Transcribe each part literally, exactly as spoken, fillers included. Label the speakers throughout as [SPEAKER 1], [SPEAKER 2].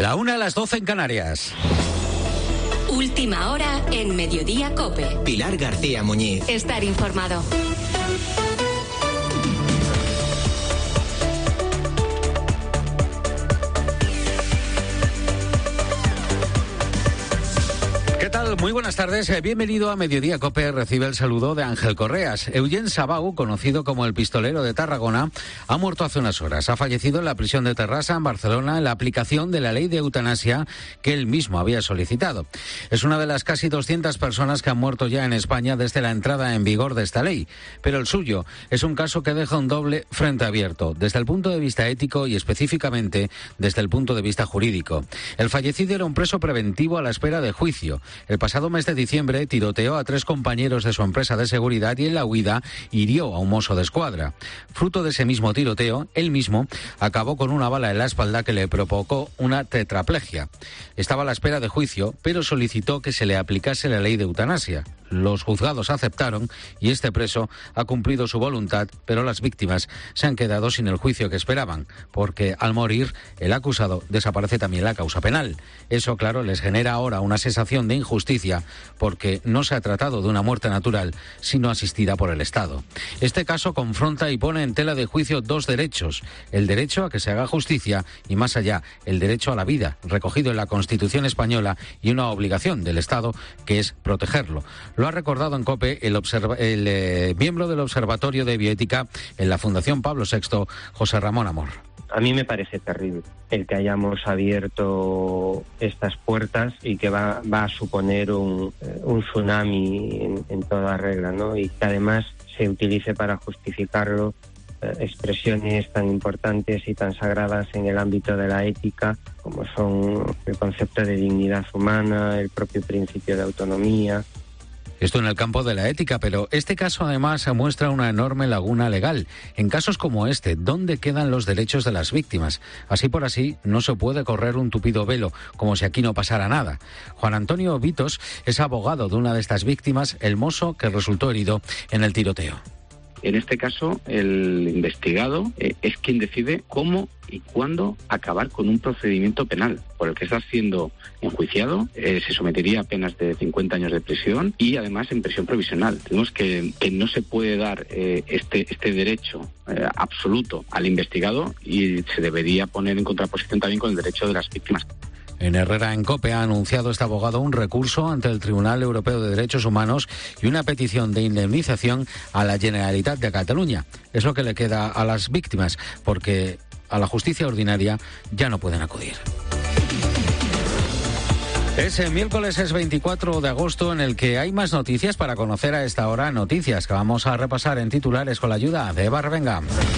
[SPEAKER 1] La una a las doce en Canarias.
[SPEAKER 2] Última hora en Mediodía COPE.
[SPEAKER 3] Pilar García Muñiz.
[SPEAKER 2] Estar informado.
[SPEAKER 1] ¿Qué tal? Muy buenas tardes. Bienvenido a Mediodía COPE. Recibe el saludo de Ángel Correas. Eugene Sabau, conocido como el pistolero de Tarragona, ha muerto hace unas horas. Ha fallecido en la prisión de Terrassa, en Barcelona, en la aplicación de la ley de eutanasia que él mismo había solicitado. Es una de las casi doscientas personas que han muerto ya en España desde la entrada en vigor de esta ley. Pero el suyo es un caso que deja un doble frente abierto, desde el punto de vista ético y específicamente desde el punto de vista jurídico. El fallecido era un preso preventivo a la espera de juicio. El pasado mes de diciembre tiroteó a tres compañeros de su empresa de seguridad y en la huida hirió a un mozo de escuadra. Fruto de ese mismo tiroteo, él mismo acabó con una bala en la espalda que le provocó una tetraplegia. Estaba a la espera de juicio, pero solicitó que se le aplicase la ley de eutanasia. Los juzgados aceptaron y este preso ha cumplido su voluntad, pero las víctimas se han quedado sin el juicio que esperaban, porque al morir el acusado desaparece también la causa penal. Eso, claro, les genera ahora una sensación de injusticia, porque no se ha tratado de una muerte natural, sino asistida por el Estado. Este caso confronta y pone en tela de juicio dos derechos: el derecho a que se haga justicia y, más allá, el derecho a la vida, recogido en la Constitución española, y una obligación del Estado, que es protegerlo. Lo ha recordado en COPE el, observa- el eh, miembro del Observatorio de Bioética en la Fundación Pablo sexto, José Ramón Amor.
[SPEAKER 4] A mí me parece terrible el que hayamos abierto estas puertas y que va, va a suponer un, un tsunami en, en toda regla, ¿no? Y que además se utilice para justificarlo eh, expresiones tan importantes y tan sagradas en el ámbito de la ética, como son el concepto de dignidad humana, el propio principio de autonomía.
[SPEAKER 1] Esto en el campo de la ética, pero este caso además muestra una enorme laguna legal. En casos como este, ¿dónde quedan los derechos de las víctimas? Así por así, no se puede correr un tupido velo, como si aquí no pasara nada. Juan Antonio Vitos es abogado de una de estas víctimas, el mozo que resultó herido en el tiroteo.
[SPEAKER 5] En este caso, el investigado eh, es quien decide cómo y cuándo acabar con un procedimiento penal por el que está siendo enjuiciado. Eh, se sometería a penas de cincuenta años de prisión y además en prisión provisional. Tenemos que, que no se puede dar eh, este, este derecho eh, absoluto al investigado y se debería poner en contraposición también con el derecho de las víctimas.
[SPEAKER 1] En Herrera en COPE ha anunciado este abogado un recurso ante el Tribunal Europeo de Derechos Humanos y una petición de indemnización a la Generalitat de Cataluña. Es lo que le queda a las víctimas, porque a la justicia ordinaria ya no pueden acudir. Ese miércoles es veinticuatro de agosto, en el que hay más noticias para conocer a esta hora. Noticias que vamos a repasar en titulares con la ayuda de Eva Revenga.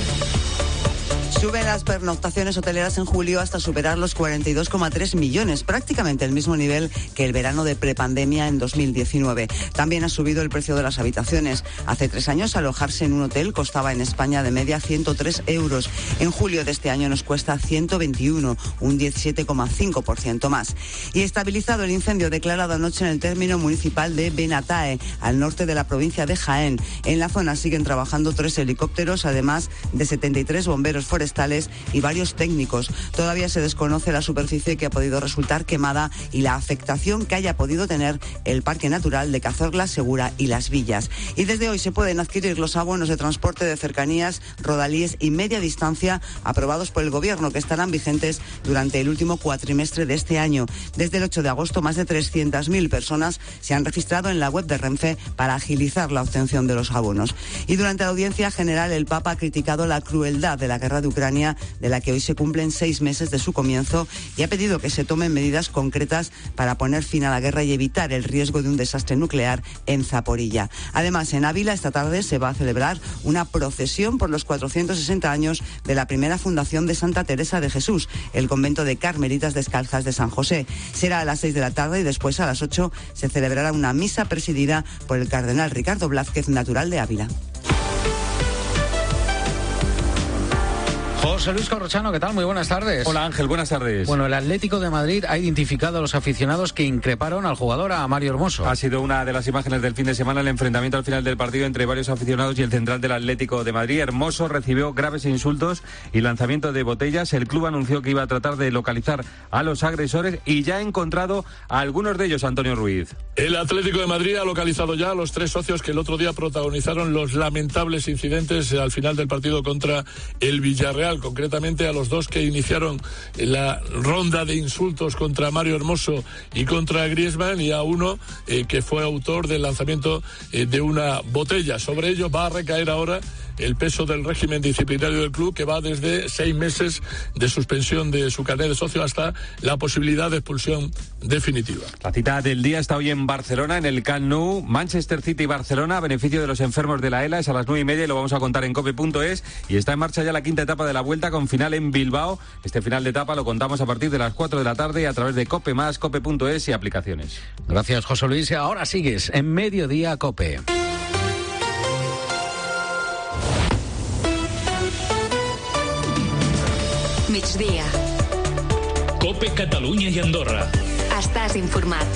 [SPEAKER 6] Suben las pernoctaciones hoteleras en julio hasta superar los cuarenta y dos coma tres millones, prácticamente el mismo nivel que el verano de prepandemia en dos mil diecinueve. También ha subido el precio de las habitaciones. Hace tres años alojarse en un hotel costaba en España de media ciento tres euros. En julio de este año nos cuesta ciento veintiuno, un diecisiete coma cinco por ciento más. Y estabilizado el incendio declarado anoche en el término municipal de Benatae, al norte de la provincia de Jaén. En la zona siguen trabajando tres helicópteros, además de setenta y tres bomberos forestales y varios técnicos. Todavía se desconoce la superficie que ha podido resultar quemada y la afectación que haya podido tener el Parque Natural de Cazorla, Segura y Las Villas. Y desde hoy se pueden adquirir los abonos de transporte de cercanías, rodalíes y media distancia aprobados por el Gobierno, que estarán vigentes durante el último cuatrimestre de este año. Desde el ocho de agosto, más de trescientas mil personas se han registrado en la web de Renfe para agilizar la obtención de los abonos. Y durante la audiencia general, el Papa ha criticado la crueldad de la guerra de Ucrania, de la que hoy se cumplen seis meses de su comienzo, y ha pedido que se tomen medidas concretas para poner fin a la guerra y evitar el riesgo de un desastre nuclear en Zaporilla. Además, en Ávila esta tarde se va a celebrar una procesión por los cuatrocientos sesenta años de la primera fundación de Santa Teresa de Jesús, el convento de Carmelitas Descalzas de San José. Será a las seis de la tarde y después a las ocho se celebrará una misa presidida por el cardenal Ricardo Blázquez, natural de Ávila.
[SPEAKER 1] José Luis Corrochano, ¿qué tal? Muy buenas tardes.
[SPEAKER 3] Hola Ángel, buenas tardes.
[SPEAKER 1] Bueno, el Atlético de Madrid ha identificado a los aficionados que increparon al jugador, a Mario Hermoso.
[SPEAKER 3] Ha sido una de las imágenes del fin de semana, el enfrentamiento al final del partido entre varios aficionados y el central del Atlético de Madrid. Hermoso recibió graves insultos y lanzamiento de botellas. El club anunció que iba a tratar de localizar a los agresores y ya ha encontrado a algunos de ellos, Antonio Ruiz.
[SPEAKER 7] El Atlético de Madrid ha localizado ya a los tres socios que el otro día protagonizaron los lamentables incidentes al final del partido contra el Villarreal, concretamente a los dos que iniciaron la ronda de insultos contra Mario Hermoso y contra Griezmann, y a uno eh, que fue autor del lanzamiento eh, de una botella. Sobre ello va a recaer ahora el peso del régimen disciplinario del club, que va desde seis meses de suspensión de su carnet de socio hasta la posibilidad de expulsión definitiva.
[SPEAKER 3] La cita del día está hoy en Barcelona, en el Camp Nou. Manchester City y Barcelona, a beneficio de los enfermos de la ELA, es a las nueve y media y lo vamos a contar en cope punto es. Y está en marcha ya la quinta etapa de la Vuelta, con final en Bilbao. Este final de etapa lo contamos a partir de las cuatro de la tarde a través de Cope Más, cope punto es y aplicaciones.
[SPEAKER 1] Gracias, José Luis. Ahora sigues en Mediodía Cope.
[SPEAKER 2] Migdia.
[SPEAKER 8] Cope Catalunya i Andorra.
[SPEAKER 2] Estàs informat.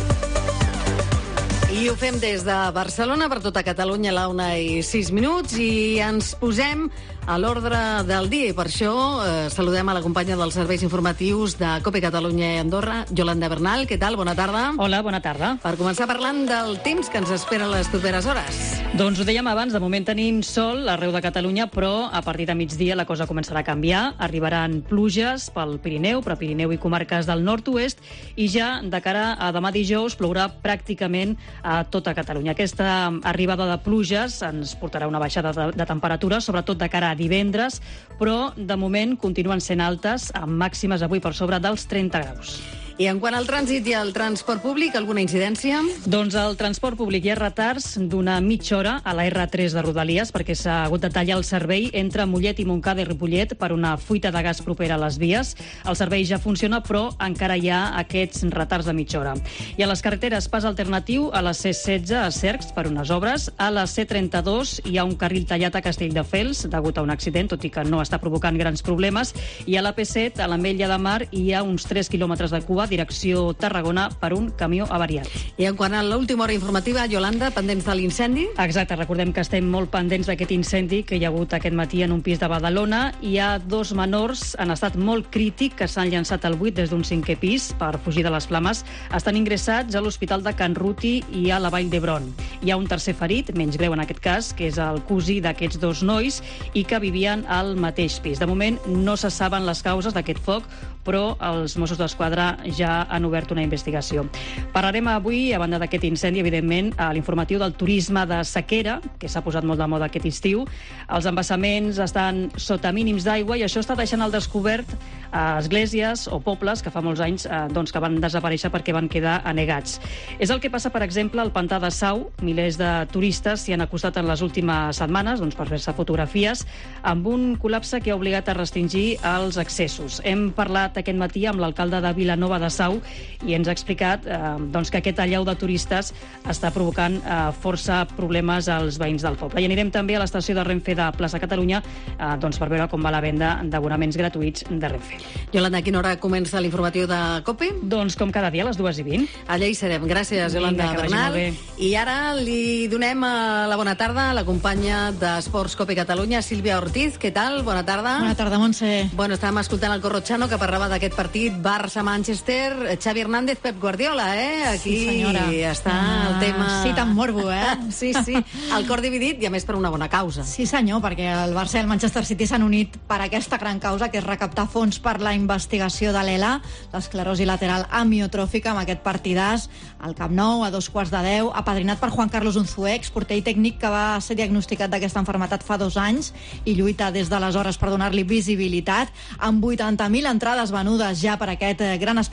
[SPEAKER 9] I ho fem des de Barcelona per tota Catalunya a la una i sis minuts i ens posem a l'ordre del dia, i per això eh, saludem a la companya dels serveis informatius de Cope Catalunya i Andorra, Yolanda Bernal. Què tal? Bona tarda.
[SPEAKER 10] Hola, bona tarda.
[SPEAKER 9] Per començar parlant del temps que ens espera les properes hores.
[SPEAKER 10] Doncs ho dèiem abans, de moment tenim sol arreu de Catalunya, però a partir de migdia la cosa començarà a canviar. Arribaran pluges pel Pirineu, però Pirineu i comarques del nord-oest, i ja de cara a demà dijous plourà pràcticament a tota Catalunya. Aquesta arribada de pluges ens portarà una baixada de, de temperatura, sobretot de cara a divendres, però de moment continuen sent altes, amb màximes avui per sobre dels trenta graus.
[SPEAKER 9] I en quant al trànsit i al transport públic, alguna incidència?
[SPEAKER 10] Doncs al transport públic hi ha retards d'una mitja hora a la erre tres de Rodalies, perquè s'ha hagut de tallar el servei entre Mollet i Montcada i Ripollet per una fuita de gas propera a les vies. El servei ja funciona, però encara hi ha aquests retards de mitja hora. I a les carreteres, pas alternatiu a la ce setze a Cercs per unes obres. A la ce trenta-dos hi ha un carril tallat a Castelldefels degut a un accident, tot i que no està provocant grans problemes. I a la pe set, a l'Ametlla de Mar, hi ha uns tres quilòmetres de cua direcció Tarragona per un camió avariat.
[SPEAKER 9] I en quant a l'última hora informativa, Yolanda, pendents de l'incendi?
[SPEAKER 10] Exacte, recordem que estem molt pendents d'aquest incendi que hi ha hagut aquest matí en un pis de Badalona. Hi ha dos menors en estat molt crític que s'han llançat al buit des d'un cinquè pis per fugir de les flames. Estan ingressats a l'Hospital de Can Ruti i a la Vall d'Hebron. Hi ha un tercer ferit, menys greu en aquest cas, que és el cosí d'aquests dos nois i que vivien al mateix pis. De moment no se saben les causes d'aquest foc, però els Mossos d'Esquadra ja han obert una investigació. Parlarem avui, a banda d'aquest incendi, evidentment, a l'informatiu del turisme de sequera, que s'ha posat molt de moda aquest estiu. Els embassaments estan sota mínims d'aigua i això està deixant al descobert esglésies o pobles que fa molts anys eh, doncs, que van desaparèixer perquè van quedar anegats. És el que passa, per exemple, al pantà de Sau. Milers de turistes s'hi han acostat en les últimes setmanes doncs, per fer-se fotografies, amb un col·lapse que ha obligat a restringir els accessos. Hem parlat aquest matí amb l'alcalde de Vilanova de Sau i ens ha explicat eh, doncs, que aquest allau de turistes està provocant eh, força problemes als veïns del poble. I anirem també a l'estació de Renfe de Plaça Catalunya eh, doncs, per veure com va la venda d'abonaments gratuïts de Renfe.
[SPEAKER 9] Yolanda, a quina hora comença l'informatiu de COPE?
[SPEAKER 10] Doncs com cada dia, a les dues i vint.
[SPEAKER 9] Allà hi serem. Gràcies, Yolanda Bernal. I ara li donem la bona tarda a la companya d'Esports COPE Catalunya, Sílvia Ortiz. Què tal? Bona tarda.
[SPEAKER 11] Bona tarda, Montse.
[SPEAKER 9] Bueno, estàvem escoltant el Corrochano, que parlava d'aquest partit Barça-Manchester. Xavi Hernández, Pep Guardiola, eh? Aquí
[SPEAKER 11] sí,
[SPEAKER 9] està ah, el tema...
[SPEAKER 11] Sí, tan morbo, eh?
[SPEAKER 9] Sí, sí. El cor dividit i, a més, per una bona causa.
[SPEAKER 11] Sí, senyor, perquè el Barça i el Manchester City s'han unit per aquesta gran causa, que és recaptar fons per la investigació de l'E L A, l'esclerosi lateral amiotròfica, amb aquest partidàs al Camp Nou, a dos quarts de deu, apadrinat per Juan Carlos Unzué, exporter i tècnic que va ser diagnosticat d'aquesta malaltia fa dos anys i lluita des d'aleshores per donar-li visibilitat, amb vuitanta mil entrades venudes ja per aquest gran espectacle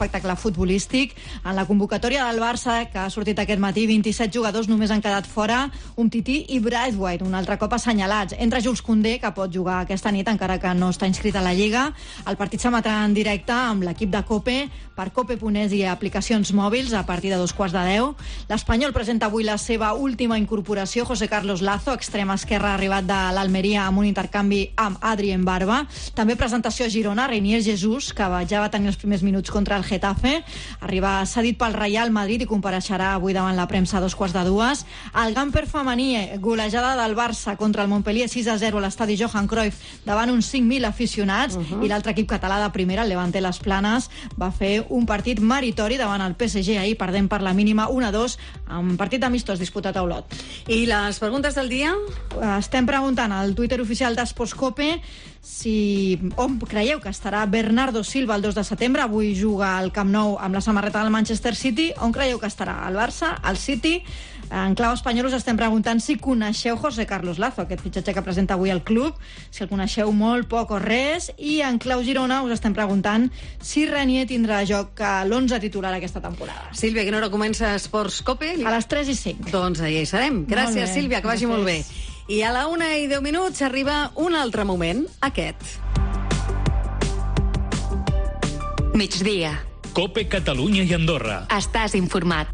[SPEAKER 11] espectacle futbolístic. En la convocatòria del Barça, que ha sortit aquest matí, vint-i-set jugadors només han quedat fora, Umtiti i Braithwaite, un altre cop assenyalats. Entre Jules Koundé, que pot jugar aquesta nit, encara que no està inscrit a la Lliga. El partit s'emetrà en directe amb l'equip de COPE per cope punt es i aplicacions mòbils a partir de dos quarts de deu. L'Espanyol presenta avui la seva última incorporació, José Carlos Lazo, extrem esquerre arribat de l'Almeria amb un intercanvi amb Adrien Barba. També presentació a Girona, Reinier Jesús, que ja va tenir els primers minuts contra el Getafe. Arriba cedit pel Real Madrid i compareixerà avui davant la premsa a dos quarts de dues. El Gamper femení, golejada del Barça contra el Montpellier sis a zero a l'estadi Johan Cruyff davant uns cinc mil aficionats. Uh-huh. I l'altre equip català de primera, el Levante Las Planes, va fer un partit meritori davant el P S G ahir, perdent per la mínima un a dos, amb partit amistós disputat a Olot.
[SPEAKER 9] I les preguntes del dia?
[SPEAKER 11] Estem preguntant al Twitter oficial d'Esports Cope si on creieu que estarà Bernardo Silva el dos de setembre. Avui juga al Camp Nou amb la samarreta del Manchester City. On creieu que estarà? El Barça? El City? En clau espanyol us estem preguntant si coneixeu José Carlos Lazo, aquest fitxatge que presenta avui el club, si el coneixeu molt, poc o res. I en clau Girona us estem preguntant si Renier tindrà joc a l'onze titular aquesta temporada.
[SPEAKER 9] Sílvia, a quina hora comença Esports Cope?
[SPEAKER 11] A les tres i cinc.
[SPEAKER 9] Doncs allà hi serem. Gràcies, Sílvia, que vagi molt bé. I a la una i deu minuts arriba un altre moment, aquest.
[SPEAKER 2] Migdia.
[SPEAKER 8] Cope Catalunya i Andorra.
[SPEAKER 2] Estàs informat.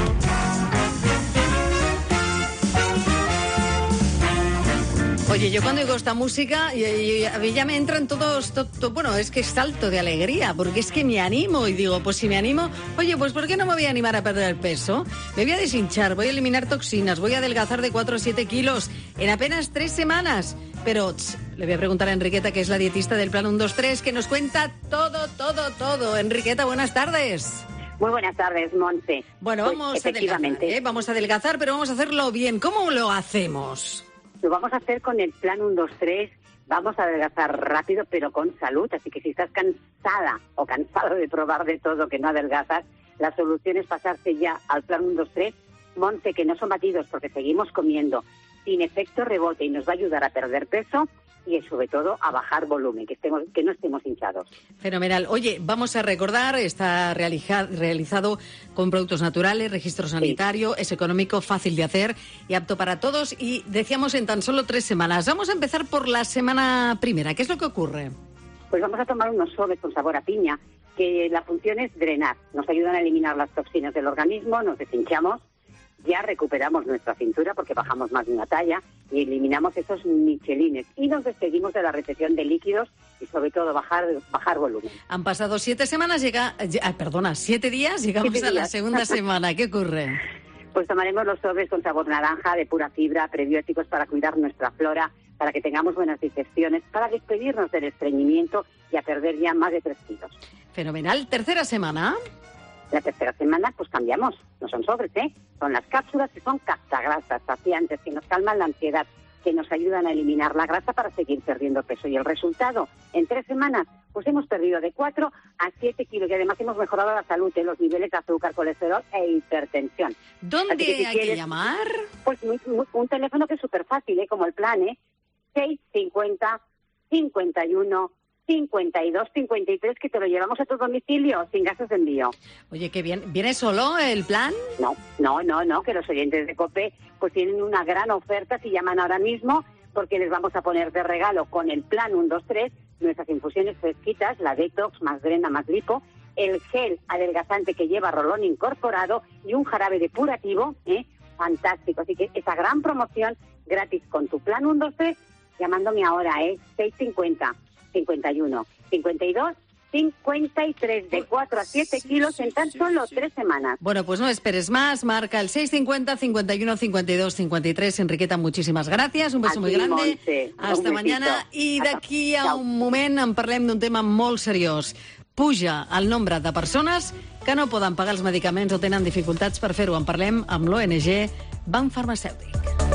[SPEAKER 9] Oye, yo cuando oigo esta música, y, y, a mí ya me entran todos, to, to, bueno, es que salto de alegría, porque es que me animo y digo, pues si me animo, oye, pues ¿por qué no me voy a animar a perder el peso? Me voy a deshinchar, voy a eliminar toxinas, voy a adelgazar de cuatro a siete kilos en apenas tres semanas. Pero tss, le voy a preguntar a Enriqueta, que es la dietista del Plan uno dos tres, que nos cuenta todo, todo, todo. Enriqueta, buenas tardes.
[SPEAKER 12] Muy buenas tardes, Montse.
[SPEAKER 9] Bueno,
[SPEAKER 12] pues,
[SPEAKER 9] vamos a adelgazar, ¿eh? Vamos a adelgazar, pero vamos a hacerlo bien. ¿Cómo lo hacemos?
[SPEAKER 12] Lo vamos a hacer con el Plan uno dos tres. Vamos a adelgazar rápido, pero con salud. Así que si estás cansada o cansado de probar de todo que no adelgazas, la solución es pasarse ya al Plan uno dos tres. Monte, que no son batidos porque seguimos comiendo sin efecto rebote y nos va a ayudar a perder peso y sobre todo a bajar volumen, que estemos, que no estemos hinchados.
[SPEAKER 9] Fenomenal. Oye, vamos a recordar, está realiza, realizado con productos naturales, registro sanitario, sí. Es económico, fácil de hacer y apto para todos. Y decíamos en tan solo tres semanas. Vamos a empezar por la semana primera. ¿Qué es lo que ocurre?
[SPEAKER 12] Pues vamos a tomar unos sobres con sabor a piña, que la función es drenar. Nos ayudan a eliminar las toxinas del organismo, nos deshinchamos. Ya recuperamos nuestra cintura porque bajamos más de una talla y eliminamos esos michelines y nos despedimos de la retención de líquidos y sobre todo bajar bajar volumen.
[SPEAKER 9] Han pasado siete semanas, llega, ah, perdona, siete días, llegamos siete días. A la segunda semana. ¿Qué ocurre?
[SPEAKER 12] Pues tomaremos los sobres con sabor naranja, de pura fibra, prebióticos para cuidar nuestra flora, para que tengamos buenas digestiones, para despedirnos del estreñimiento y a perder ya más de tres kilos.
[SPEAKER 9] Fenomenal. Tercera semana.
[SPEAKER 12] La tercera semana, pues cambiamos. No son sobres, ¿eh? Son las cápsulas que son capsagrasas, saciantes, que nos calman la ansiedad, que nos ayudan a eliminar la grasa para seguir perdiendo peso. Y el resultado, en tres semanas, pues hemos perdido de cuatro a siete kilos y además hemos mejorado la salud, ¿eh? Los niveles de azúcar, colesterol e hipertensión.
[SPEAKER 9] ¿Dónde que si hay quieres, que llamar?
[SPEAKER 12] Pues muy, muy, un teléfono que es súper fácil, ¿eh? Como el plan, ¿eh? seis cincuenta, cincuenta y uno, cincuenta y dos, cincuenta y tres, que te lo llevamos a tu domicilio sin gastos de envío.
[SPEAKER 9] Oye, qué bien. ¿Viene solo el plan?
[SPEAKER 12] No, no, no, no, que los oyentes de COPE pues tienen una gran oferta si llaman ahora mismo, porque les vamos a poner de regalo con el Plan uno dos tres nuestras infusiones fresquitas, la Detox, más Drena, más Lipo, el gel adelgazante que lleva rolón incorporado y un jarabe depurativo, ¿eh? Fantástico. Así que esa gran promoción gratis con tu Plan uno dos tres, llamándome ahora, ¿eh? seis cincuenta, cincuenta y uno, cincuenta y dos, cincuenta y tres, de cuatro a siete kilos en tan solo tres semanas.
[SPEAKER 9] Bueno, pues no esperes más, marca el seis cincuenta, cincuenta y uno, cincuenta y dos, cincuenta y tres. Enriqueta, muchísimas gracias, un beso
[SPEAKER 12] Aquí,
[SPEAKER 9] muy grande.
[SPEAKER 12] Montse,
[SPEAKER 9] hasta mañana. I d'aquí a un moment en parlem d'un tema molt seriós. Puja el nombre de persones que no poden pagar els medicaments o tenen dificultats per fer-ho. En parlem amb l'O N G Banc Farmacèutic.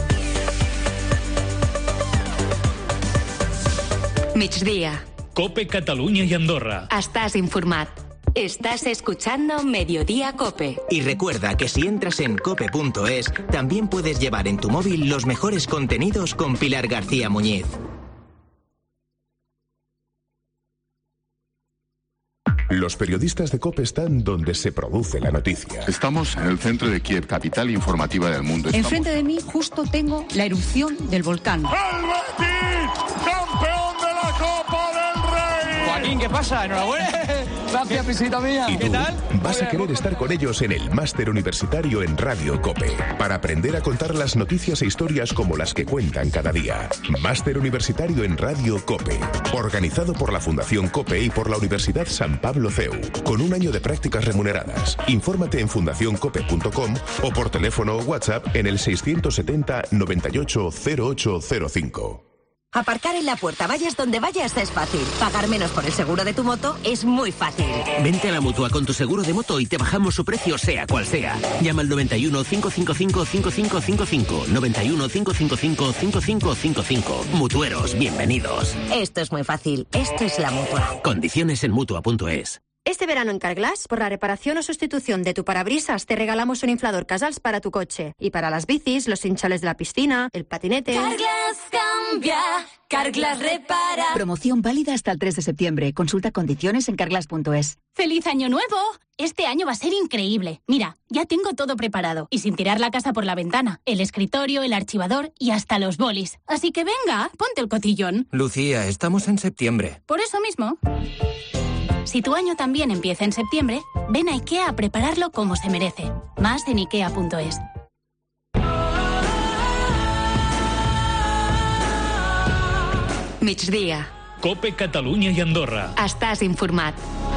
[SPEAKER 2] Migdia.
[SPEAKER 8] Cope Catalunya y Andorra.
[SPEAKER 2] Estás informat. Estás escuchando Mediodía Cope.
[SPEAKER 13] Y recuerda que si entras en cope punto es, también puedes llevar en tu móvil los mejores contenidos con Pilar García Muñiz.
[SPEAKER 14] Los periodistas de COPE están donde se produce la noticia.
[SPEAKER 15] Estamos en el centro de Kiev, capital informativa del mundo. Estamos...
[SPEAKER 16] Enfrente de mí justo tengo la erupción del volcán.
[SPEAKER 17] ¡El Betis, campeón de la Copa del Rey!
[SPEAKER 18] Joaquín, ¿qué pasa? Enhorabuena. Gracias, visita mía.
[SPEAKER 14] ¿Y tú?
[SPEAKER 18] ¿Qué tal?
[SPEAKER 14] Vas a querer estar con ellos en el Máster Universitario en Radio COPE para aprender a contar las noticias e historias como las que cuentan cada día. Máster Universitario en Radio COPE, organizado por la Fundación COPE y por la Universidad San Pablo C E U, con un año de prácticas remuneradas. Infórmate en fundación cope punto com o por teléfono o WhatsApp en el seiscientos setenta noventa y ocho cero ocho cero cinco.
[SPEAKER 19] Aparcar en la puerta, vayas donde vayas, es fácil. Pagar menos por el seguro de tu moto es muy fácil.
[SPEAKER 20] Vente a la Mutua con tu seguro de moto y te bajamos su precio sea cual sea. Llama al noventa y uno, cinco cinco cinco, cinco cinco cinco cinco. noventa y uno, cinco cinco cinco, cinco cinco cinco cinco. Mutueros, bienvenidos.
[SPEAKER 19] Esto es muy fácil. Esto es la Mutua.
[SPEAKER 20] Condiciones en Mutua punto es.
[SPEAKER 21] Este verano en Carglass, por la reparación o sustitución de tu parabrisas, te regalamos un inflador Casals para tu coche. Y para las bicis, los hinchales de la piscina, el patinete...
[SPEAKER 22] Carglass cambia, Carglass repara.
[SPEAKER 16] Promoción válida hasta el tres de septiembre. Consulta condiciones en carglass punto es.
[SPEAKER 23] ¡Feliz Año Nuevo! Este año va a ser increíble. Mira, ya tengo todo preparado. Y sin tirar la casa por la ventana. El escritorio, el archivador y hasta los bolis. Así que venga, ponte el cotillón.
[SPEAKER 24] Lucía, estamos en septiembre.
[SPEAKER 23] Por eso mismo... Si tu año también empieza en septiembre, ven a IKEA a prepararlo como se merece. Más en ikea punto es.
[SPEAKER 2] Migdia.
[SPEAKER 8] COPE Catalunya i Andorra.
[SPEAKER 2] Estàs informat.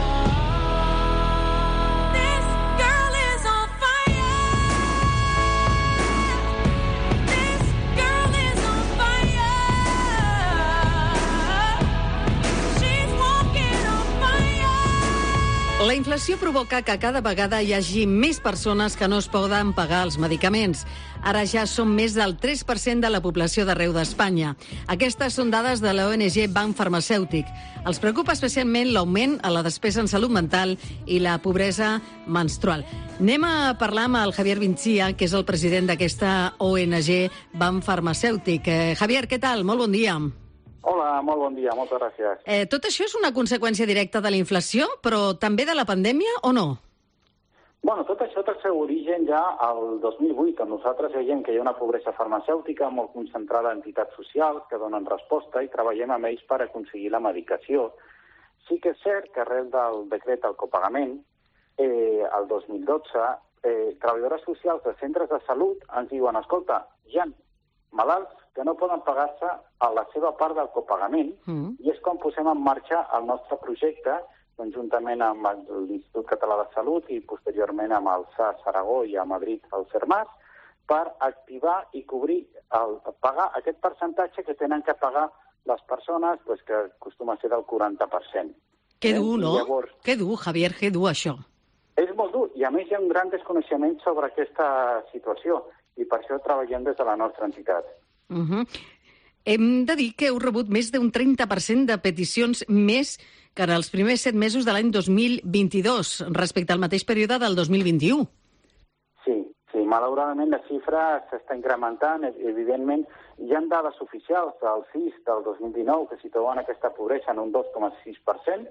[SPEAKER 9] La inflació provoca que cada vegada hi hagi més persones que no es poden pagar els medicaments. Ara ja són més del tres per cent de la població d'arreu d'Espanya. Aquestes són dades de l'O N G Banc Farmacèutic. Els preocupa especialment l'augment a la despesa en salut mental i la pobresa menstrual. Anem a parlar amb el Javier Vinchia, que és el president d'aquesta O N G Banc Farmacèutic. Eh, Javier, què tal? Molt bon dia.
[SPEAKER 25] Hola, molt bon dia, moltes gràcies.
[SPEAKER 9] Eh, tot això és una conseqüència directa de la inflació, però també de la pandèmia o no?
[SPEAKER 25] Bueno, tot això té el seu origen ja al dos mil vuit, on nosaltres veiem que hi ha una pobresa farmacèutica molt concentrada en entitats socials que donen resposta i treballem amb ells per aconseguir la medicació. Sí que és cert que arrel del decret al copagament, eh, el dos mil dotze, eh, treballadores socials de centres de salut ens diuen, escolta, hi ha malalts que no poden pagar-se a la seva part del copagament, mm. i és com posem en marxa el nostre projecte, conjuntament amb l'Institut Català de Salut i posteriorment amb el S A S Aragó i a Madrid el CERMAS, per activar i cobrir, el, pagar aquest percentatge que tenen que pagar les persones, pues, que acostuma a ser del quaranta per cent.
[SPEAKER 9] Que dur, no? Llavors, que dur, Javier, que dur, això.
[SPEAKER 25] És molt dur, i a més hi ha un gran desconeixement sobre aquesta situació, i per això treballem des de la nostra entitat.
[SPEAKER 9] Uh-huh. Hem de dir que heu rebut més d'un trenta per cent de peticions més que en els primers set mesos de l'any dos mil vint-i-dos, respecte al mateix període del dos mil vint-i-u.
[SPEAKER 25] Sí, sí, malauradament la xifra s'està incrementant. Evidentment, hi ha dades oficials del C I S del dos mil dinou que situen aquesta pobresa en un dos coma sis per cent,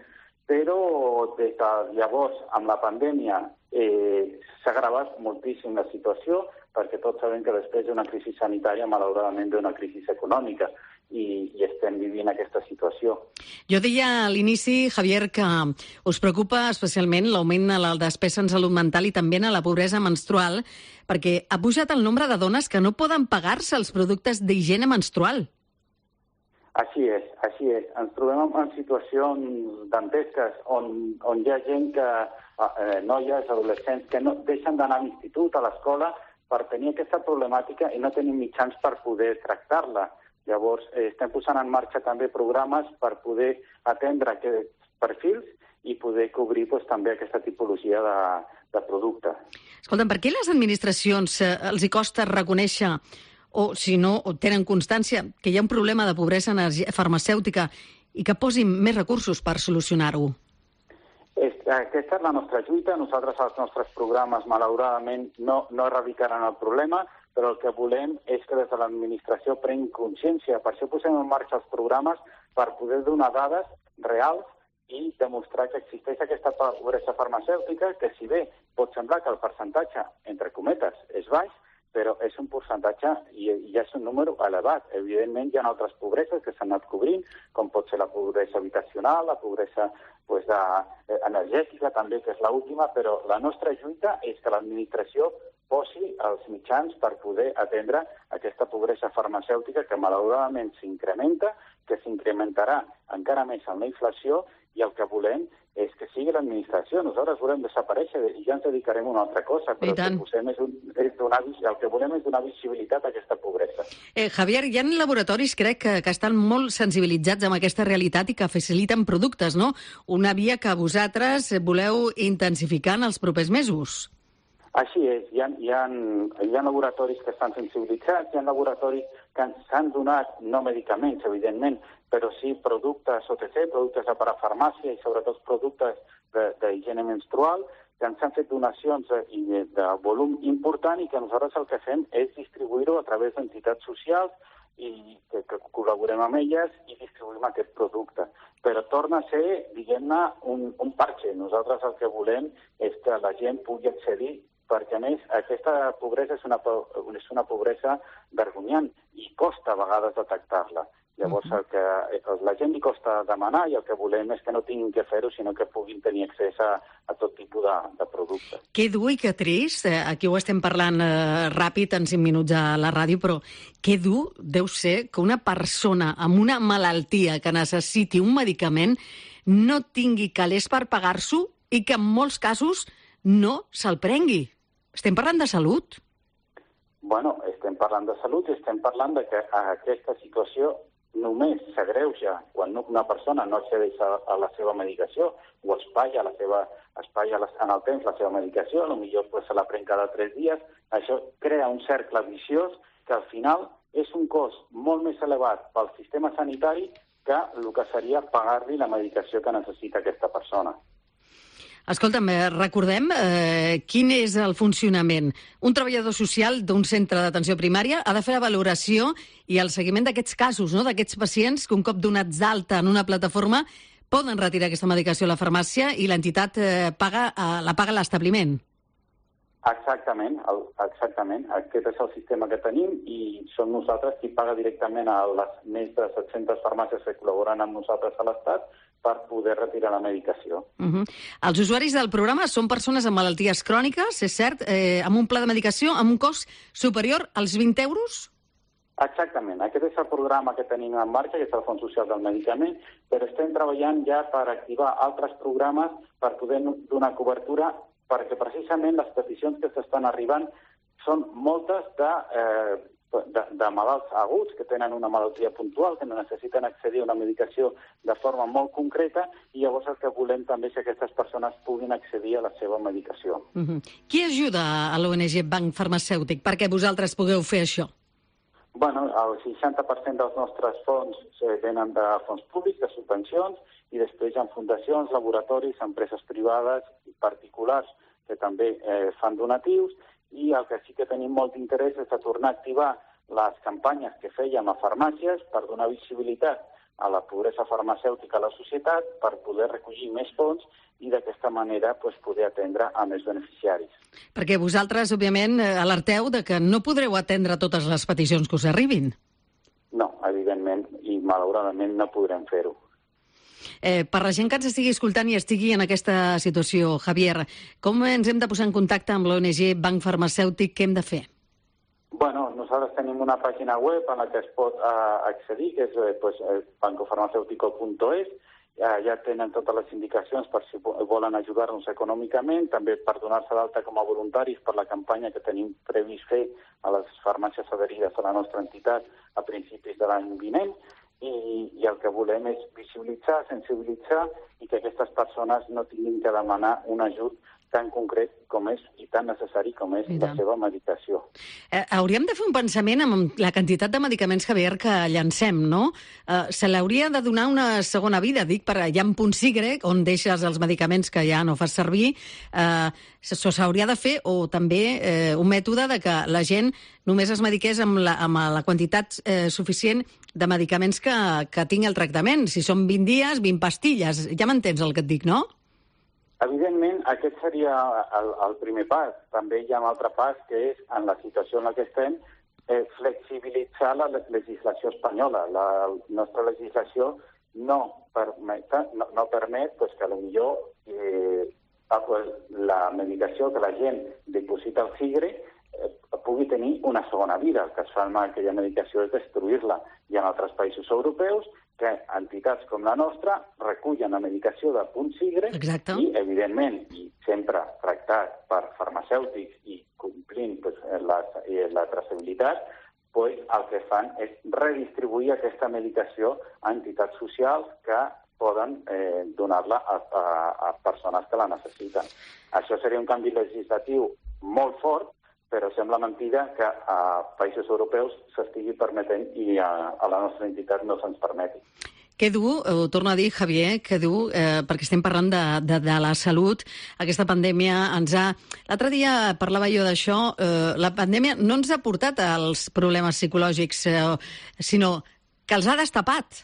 [SPEAKER 25] però des de llavors, amb la pandèmia, eh, s'ha agravat moltíssim la situació, perquè tots sabem que després d'una crisi sanitària, malauradament d'una crisi econòmica, i, i estem vivint aquesta situació.
[SPEAKER 9] Jo deia a l'inici, Javier, que us preocupa especialment l'augment a la despesa en salut mental i també a la pobresa menstrual, perquè ha pujat el nombre de dones que no poden pagar-se els productes d'higiene menstrual.
[SPEAKER 25] Així és, així és. Ens trobem en situacions dantesques on, on hi ha gent que, eh, noies, adolescents, que no deixen d'anar a l'institut, a l'escola, per tenir aquesta problemàtica i no tenim mitjans per poder tractar-la. Llavors, eh, estem posant en marxa també programes per poder atendre aquests perfils i poder cobrir pues, també aquesta tipologia de, de producte.
[SPEAKER 9] Escolta'm, per què les administracions eh, els hi costa reconèixer, o si no, o tenen constància, que hi ha un problema de pobresa farmacèutica i que posin més recursos per solucionar-ho?
[SPEAKER 25] Aquesta és la nostra lluita. Nosaltres, els nostres programes, malauradament, no, no erradicaran el problema, però el que volem és que des de l'administració prenguin consciència. Per això posem en marxa els programes per poder donar dades reals i demostrar que existeix aquesta pobresa farmacèutica, que si bé pot semblar que el percentatge, entre cometes, és baix, però és un percentatge i ja és un número elevat. Evidentment, hi ha altres pobreses que s'han anat cobrint, com pot ser la pobresa habitacional, la pobresa pues, de, eh, energètica també, que és l'última, però la nostra lluita és que l'administració posi els mitjans per poder atendre aquesta pobresa farmacèutica que malauradament s'incrementa, que s'incrementarà encara més amb la inflació, i el que volem és que sigui l'administració. Nosaltres volem desaparèixer i ja ens dedicarem a una altra cosa, però el que, posem és un, és donar, el que volem és donar visibilitat a aquesta pobresa.
[SPEAKER 9] Eh, Javier, hi ha laboratoris, crec, que, que estan molt sensibilitzats amb aquesta realitat i que faciliten productes, no? Una via que vosaltres voleu intensificar en els propers mesos.
[SPEAKER 25] Així és, hi ha, hi, ha, hi ha laboratoris que estan sensibilitzats, hi ha laboratoris que s'han donat, no medicaments, evidentment, però sí productes O T C, productes de parafarmàcia i sobretot productes d'higiene menstrual, que ens han fet donacions de, de, de volum important i que nosaltres el que fem és distribuir-ho a través d'entitats socials i que, que col·laborem amb elles i distribuïm aquest producte. Però torna a ser, diguem-ne, un, un parche. Nosaltres el que volem és que la gent pugui accedir, perquè, a més, aquesta pobresa és una, és una pobresa vergonyant i costa a vegades detectar-la. Llavors, el que la gent li costa demanar i el que volem és que no tinguin que fer-ho, sinó que puguin tenir accés a, a tot tipus de, de productes.
[SPEAKER 9] Que dur i que trist. Aquí ho estem parlant eh, ràpid, en cinc minuts a la ràdio, però que dur deu ser que una persona amb una malaltia que necessiti un medicament no tingui calés per pagar-s'ho i que en molts casos no se'l prengui. Estem parlant de salut?
[SPEAKER 25] Bueno, estem parlant de salut i estem parlant de que aquesta situació només s'agreuja quan una persona no accedeix a la seva medicació o espatlla, la seva, espatlla en el temps la seva medicació, potser pues, se la pren cada tres dies. Això crea un cercle viciós que al final és un cost molt més elevat pel sistema sanitari que el que seria pagar-li la medicació que necessita aquesta persona.
[SPEAKER 9] Escolta'm, recordem eh, quin és el funcionament. Un treballador social d'un centre d'atenció primària ha de fer la valoració i el seguiment d'aquests casos, no? D'aquests pacients que un cop donats d'alta en una plataforma poden retirar aquesta medicació a la farmàcia i l'entitat eh, paga, eh, la paga l'establiment.
[SPEAKER 25] Exactament, el, exactament. Aquest és el sistema que tenim i som nosaltres qui paga directament a les més de set-centes farmàcies que col·laboren amb nosaltres a l'Estat per poder retirar la medicació.
[SPEAKER 9] Uh-huh. Els usuaris del programa són persones amb malalties cròniques, és cert, eh, amb un pla de medicació amb un cost superior als vint euros?
[SPEAKER 25] Exactament. Aquest és el programa que tenim en marxa, que és el Fons Social del Medicament, però estem treballant ja per activar altres programes per poder donar cobertura, perquè precisament les peticions que s'estan arribant són moltes de... Eh, De, de malalts aguts que tenen una malaltia puntual, que no necessiten accedir a una medicació de forma molt concreta, i llavors el que volem també és que aquestes persones puguin accedir a la seva medicació.
[SPEAKER 9] Uh-huh. Qui ajuda a l'O N G Banc Farmacèutic perquè vosaltres pugueu fer això?
[SPEAKER 25] Bueno, el seixanta per cent dels nostres fons venen de fons públics, de subvencions, i després hi ha fundacions, laboratoris, empreses privades i particulars que també eh, fan donatius, i el que sí que tenim molt d'interès és de tornar a activar les campanyes que fèiem a farmàcies per donar visibilitat a la pobresa farmacèutica a la societat, per poder recollir més fons i d'aquesta manera pues, poder atendre a més beneficiaris.
[SPEAKER 9] Perquè vosaltres, òbviament, alerteu de que no podreu atendre totes les peticions que us arribin.
[SPEAKER 25] No, evidentment, i malauradament no podrem fer-ho.
[SPEAKER 9] Eh, per la gent que ens estigui escoltant i estigui en aquesta situació, Javier, com ens hem de posar en contacte amb l'O N G Banc Farmacèutic? Què hem de fer?
[SPEAKER 25] Bueno, nosaltres tenim una pàgina web en la que es pot uh, accedir, que és eh, pues, bancofarmaceutico punt es. Uh, ja tenen totes les indicacions per si volen ajudar-nos econòmicament, també per donar-se d'alta com a voluntaris per la campanya que tenim previst fer a les farmàcies adherides a la nostra entitat a principis de l'any vinent. I, i el que volem és visibilitzar, sensibilitzar i que aquestes persones no tinguin que demanar un ajut tan concret com és i tan necessari com és la seva medicació.
[SPEAKER 9] Eh, hauríem de fer un pensament amb la quantitat de medicaments, Javier, que llancem, no? Eh, se l'hauria de donar una segona vida, dic, per allà en punt sigre, on deixes els medicaments que ja no fas servir, eh, això s'hauria de fer, o també eh, un mètode de que la gent només es mediqués amb la, amb la quantitat eh, suficient de medicaments que, que tingui el tractament. Si són vint dies, vint pastilles. Ja m'entens el que et dic, no?
[SPEAKER 25] Evidentment, aquest seria el, el primer pas. També hi ha un altre pas, que és, en la situació en la que estem, eh, flexibilitzar la legislació espanyola. La, la nostra legislació no permet, no, no permet pues, que potser eh, la medicació que la gent diposita al sigre eh, pugui tenir una segona vida. El que es fa amb aquella medicació és destruir-la. Hi ha altres països europeus que entitats com la nostra recullen la medicació de punt sigre. Exacte. I, evidentment, i sempre tractat per farmacèutics i complint pues, la, la traçabilitat, pues, el que fan és redistribuir aquesta medicació a entitats socials que poden eh, donar-la a, a, a persones que la necessiten. Això seria un canvi legislatiu molt fort, però sembla mentida que a països europeus s'estigui permetent i a, a la nostra entitat no se'ns permeti.
[SPEAKER 9] Que dur, ho torno a dir, Javier, que dur, eh, perquè estem parlant de, de, de la salut. Aquesta pandèmia ens ha... L'altre dia parlava jo d'això, eh, la pandèmia no ens ha portat als problemes psicològics, eh, sinó que els ha destapat.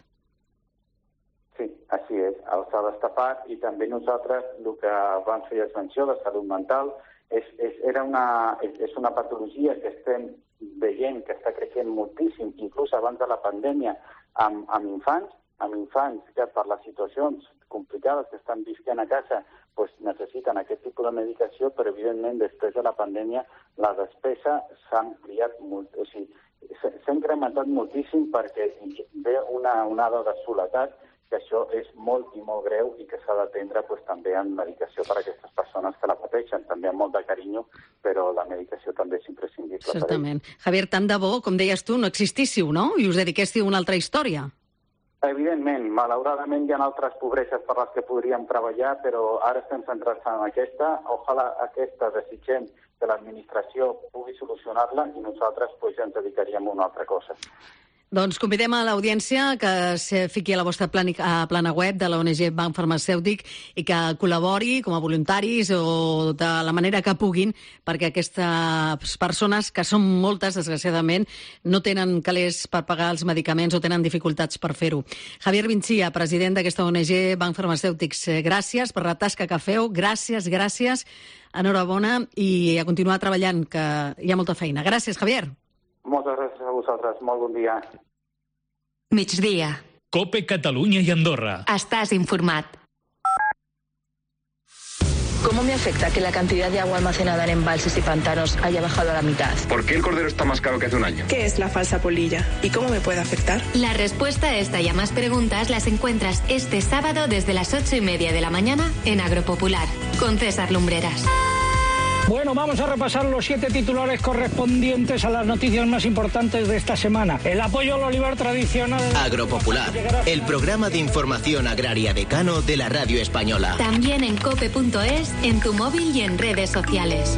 [SPEAKER 25] Sí, així és, els ha destapat, i també nosaltres, el que vam fer és menció de salut mental, És, és, era una, és, és una patologia que estem veient que està creixent moltíssim, inclús abans de la pandèmia, amb, amb infants, amb infants que per les situacions complicades que estan visquent a casa pues, necessiten aquest tipus de medicació, però evidentment després de la pandèmia la despesa s'ha ampliat molt, o sigui, s'ha incrementat moltíssim perquè ve una onada de soledat, que això és molt i molt greu i que s'ha d'atendre pues, també en medicació per a aquestes persones que la pateixen, també amb molt de carinyo, però la medicació també és imprescindible.
[SPEAKER 9] Certament. Javier, tant de bo, com deies tu, no existíssiu, no? I us dediquéssiu a una altra història.
[SPEAKER 25] Evidentment, malauradament hi ha altres pobreses per les que podríem treballar, però ara estem centrats en aquesta. Ojalà aquesta desitgem que l'administració pugui solucionar-la i nosaltres pues, ja ens dedicaríem a una altra cosa.
[SPEAKER 9] Doncs convidem a l'audiència que se fiqui a la vostra plana, a plana web de l'O N G Banc Farmacèutic i que col·labori com a voluntaris o de la manera que puguin perquè aquestes persones, que són moltes, desgraciadament, no tenen calés per pagar els medicaments o tenen dificultats per fer-ho. Javier Vinchia, president d'aquesta O N G Banc Farmacèutics, gràcies per la tasca que feu, gràcies, gràcies, enhorabona i a continuar treballant, que hi ha molta feina. Gràcies, Javier.
[SPEAKER 25] Moltes gràcies a vosaltres. Molt bon dia.
[SPEAKER 2] Migdia.
[SPEAKER 8] COPE Catalunya y Andorra.
[SPEAKER 2] Estás informat.
[SPEAKER 3] ¿Cómo me afecta que la cantidad de agua almacenada en embalses y pantanos haya bajado a la mitad?
[SPEAKER 4] ¿Por qué el cordero está más caro que hace un año?
[SPEAKER 5] ¿Qué es la falsa polilla? ¿Y cómo me puede afectar?
[SPEAKER 2] La respuesta a esta y a más preguntas las encuentras este sábado desde las ocho y media de la mañana en Agropopular, con César Lumbreras.
[SPEAKER 6] Bueno, vamos a repasar los siete titulares correspondientes a las noticias más importantes de esta semana. El apoyo al olivar tradicional...
[SPEAKER 13] Agropopular, el programa de información agraria decano de la radio española.
[SPEAKER 2] También en cope punto es, en tu móvil y en redes sociales.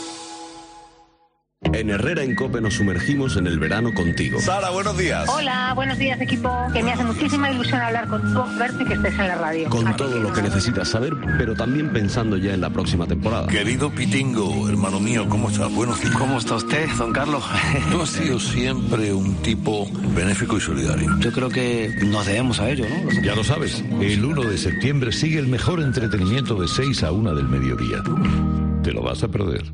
[SPEAKER 7] En Herrera en COPE nos sumergimos en el verano contigo.
[SPEAKER 26] Sara, buenos días.
[SPEAKER 27] Hola, buenos días, equipo. Que me hace muchísima ilusión hablar contigo, verte y que estés en la radio.
[SPEAKER 7] Con
[SPEAKER 27] Así
[SPEAKER 7] todo
[SPEAKER 27] que
[SPEAKER 7] lo que necesitas saber, pero también pensando ya en la próxima temporada.
[SPEAKER 26] Querido Pitingo, hermano mío, ¿cómo estás? Buenos días.
[SPEAKER 28] ¿Cómo está usted, don Carlos?
[SPEAKER 26] Tú has sido siempre un tipo benéfico y solidario.
[SPEAKER 28] Yo creo que nos debemos a ello, ¿no?
[SPEAKER 29] Ya lo sabes, el uno de septiembre sigue el mejor entretenimiento de seis a una del mediodía. Te lo vas a perder.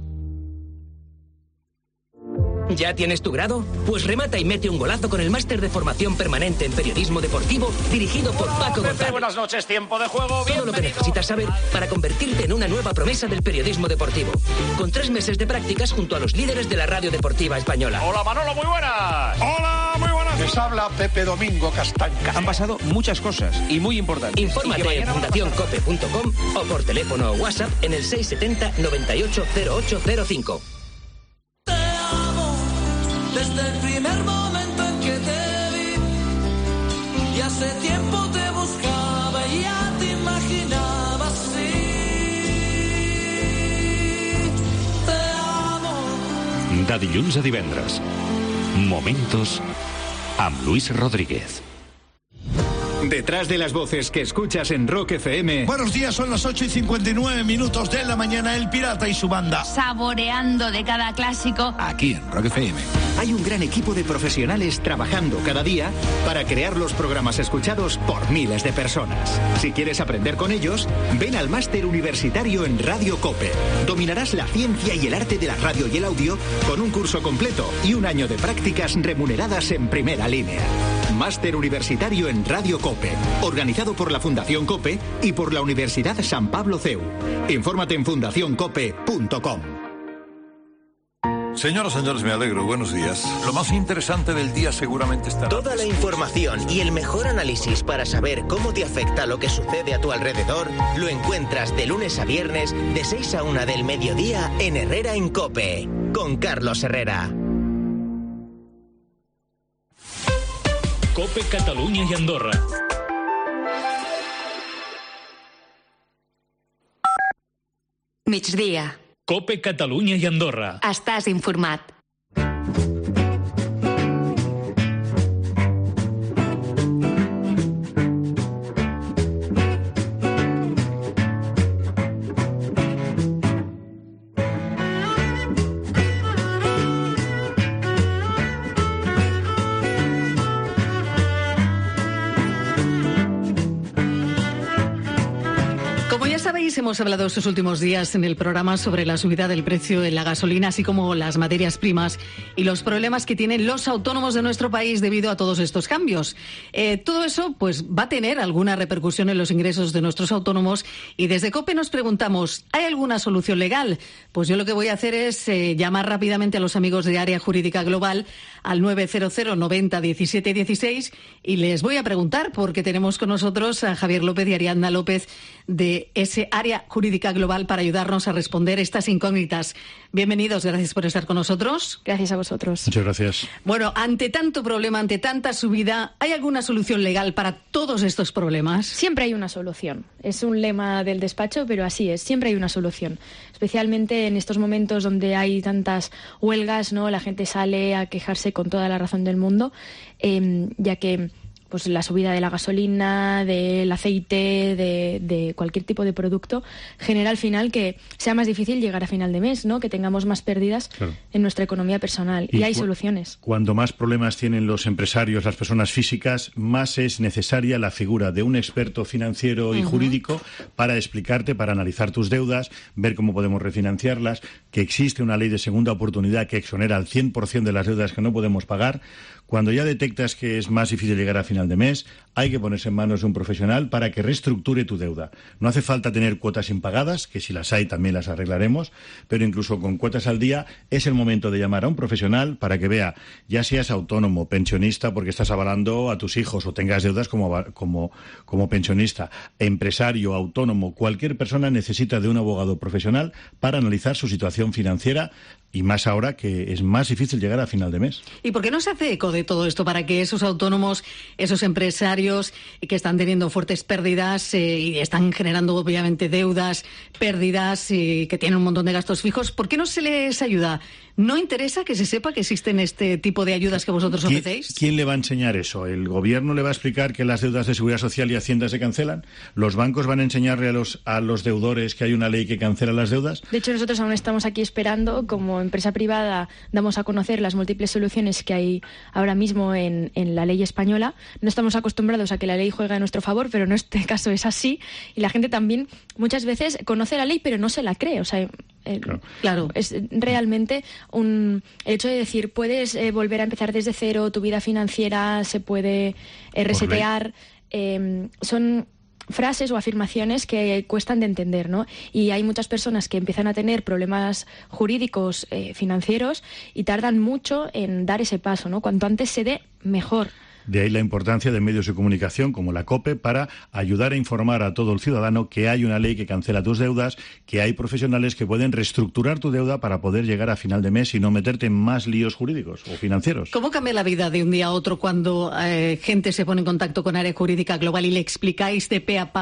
[SPEAKER 30] ¿Ya tienes tu grado? Pues remata y mete un golazo con el máster de formación permanente en periodismo deportivo dirigido por Paco González.
[SPEAKER 31] Buenas noches, tiempo de juego.
[SPEAKER 30] Todo lo que necesitas saber para convertirte en una nueva promesa del periodismo deportivo. Con tres meses de prácticas junto a los líderes de la radio deportiva española.
[SPEAKER 31] Hola Manolo, muy buenas.
[SPEAKER 32] Hola, muy buenas. Les habla Pepe Domingo Castaña.
[SPEAKER 28] Han pasado muchas cosas y muy importantes.
[SPEAKER 30] Infórmate en fundación cope punto com o por teléfono o WhatsApp en el seis setenta noventa y ocho cero ocho cero cinco.
[SPEAKER 33] Desde el primer momento en que te vi, y hace tiempo te buscaba y ya te imaginaba así.
[SPEAKER 1] De dilluns a divendres. Momentos amb Luis Rodríguez.
[SPEAKER 10] Detrás de las voces que escuchas en Rock F M.
[SPEAKER 11] Buenos días, son las ocho y cincuenta y nueve minutos de la mañana. El Pirata y su banda.
[SPEAKER 23] Saboreando de cada clásico.
[SPEAKER 10] Aquí en Rock F M. Hay un gran equipo de profesionales trabajando cada día para crear los programas escuchados por miles de personas. Si quieres aprender con ellos, ven al máster universitario en Radio COPE. Dominarás la ciencia y el arte de la radio y el audio con un curso completo y un año de prácticas remuneradas en primera línea. Máster universitario en Radio COPE, organizado por la Fundación COPE y por la Universidad San Pablo C E U. Infórmate en fundación cope punto com.
[SPEAKER 26] Señoras, señores, me alegro. Buenos días. Lo más interesante del día seguramente estará...
[SPEAKER 13] Toda la información y el mejor análisis para saber cómo te afecta lo que sucede a tu alrededor lo encuentras de lunes a viernes de seis a una del mediodía en Herrera en COPE, con Carlos Herrera.
[SPEAKER 8] COPE Catalunya i Andorra.
[SPEAKER 2] Migdia.
[SPEAKER 8] COPE Catalunya i Andorra.
[SPEAKER 2] Estàs informat.
[SPEAKER 9] Hemos hablado estos últimos días en el programa sobre la subida del precio de la gasolina, así como las materias primas y los problemas que tienen los autónomos de nuestro país debido a todos estos cambios. Eh, todo eso pues va a tener alguna repercusión en los ingresos de nuestros autónomos y desde COPE nos preguntamos, ¿hay alguna solución legal? Pues yo lo que voy a hacer es eh, llamar rápidamente a los amigos de Área Jurídica Global al nueve cero cero noventa diecisiete dieciséis y les voy a preguntar, porque tenemos con nosotros a Javier López y Ariadna López de ese Área Jurídica Global para ayudarnos a responder estas incógnitas. Bienvenidos, gracias por estar con nosotros.
[SPEAKER 12] Gracias a vosotros.
[SPEAKER 28] Muchas gracias.
[SPEAKER 9] Bueno, ante tanto problema, ante tanta subida, ¿hay alguna solución legal para todos estos problemas?
[SPEAKER 12] Siempre hay una solución. Es un lema del despacho, pero así es, siempre hay una solución. Especialmente en estos momentos donde hay tantas huelgas, ¿no? La gente sale a quejarse con toda la razón del mundo, eh, ya que pues la subida de la gasolina, del aceite, de, de cualquier tipo de producto, genera al final que sea más difícil llegar a final de mes, ¿no? Que tengamos más pérdidas claro. en nuestra economía personal. Y, y hay soluciones.
[SPEAKER 28] Cuando más problemas tienen los empresarios, las personas físicas, más es necesaria la figura de un experto financiero y uh-huh. jurídico para explicarte, para analizar tus deudas, ver cómo podemos refinanciarlas, que existe una ley de segunda oportunidad que exonera al cien por ciento de las deudas que no podemos pagar. Cuando ya detectas que es más difícil llegar a final de mes, hay que ponerse en manos de un profesional para que reestructure tu deuda. No hace falta tener cuotas impagadas, que si las hay también las arreglaremos, pero incluso con cuotas al día es el momento de llamar a un profesional para que vea, ya seas autónomo, pensionista, porque estás avalando a tus hijos o tengas deudas como, como, como pensionista, empresario, autónomo, cualquier persona necesita de un abogado profesional para analizar su situación financiera y más ahora que es más difícil llegar a final de mes.
[SPEAKER 9] ¿Y por qué no se hace eco de todo esto para que esos autónomos, esos empresarios que están teniendo fuertes pérdidas eh, y están generando obviamente deudas, pérdidas y que tienen un montón de gastos fijos, ¿por qué no se les ayuda? ¿No interesa que se sepa que existen este tipo de ayudas que vosotros ofrecéis?
[SPEAKER 28] ¿Quién le va a enseñar eso? ¿El gobierno le va a explicar que las deudas de Seguridad Social y Hacienda se cancelan? ¿Los bancos van a enseñarle a los, a los deudores que hay una ley que cancela las deudas?
[SPEAKER 12] De hecho, nosotros aún estamos aquí esperando. Como empresa privada damos a conocer las múltiples soluciones que hay ahora mismo en, en la ley española. No estamos acostumbrados a que la ley juegue a nuestro favor, pero en este caso es así. Y la gente también muchas veces conoce la ley, pero no se la cree. O sea, eh, claro. claro, es realmente un el hecho de decir, puedes eh, volver a empezar desde cero, tu vida financiera se puede eh, resetear. Eh, son frases o afirmaciones que cuestan de entender, ¿no? Y hay muchas personas que empiezan a tener problemas jurídicos, eh, financieros, y tardan mucho en dar ese paso, ¿no? Cuanto antes se dé, mejor.
[SPEAKER 28] De ahí la importancia de medios de comunicación como la COPE para ayudar a informar a todo el ciudadano que hay una ley que cancela tus deudas, que hay profesionales que pueden reestructurar tu deuda para poder llegar a final de mes y no meterte en más líos jurídicos o financieros.
[SPEAKER 9] ¿Cómo cambia la vida de un día a otro cuando eh, gente se pone en contacto con Área Jurídica Global y le explicáis de pe a pa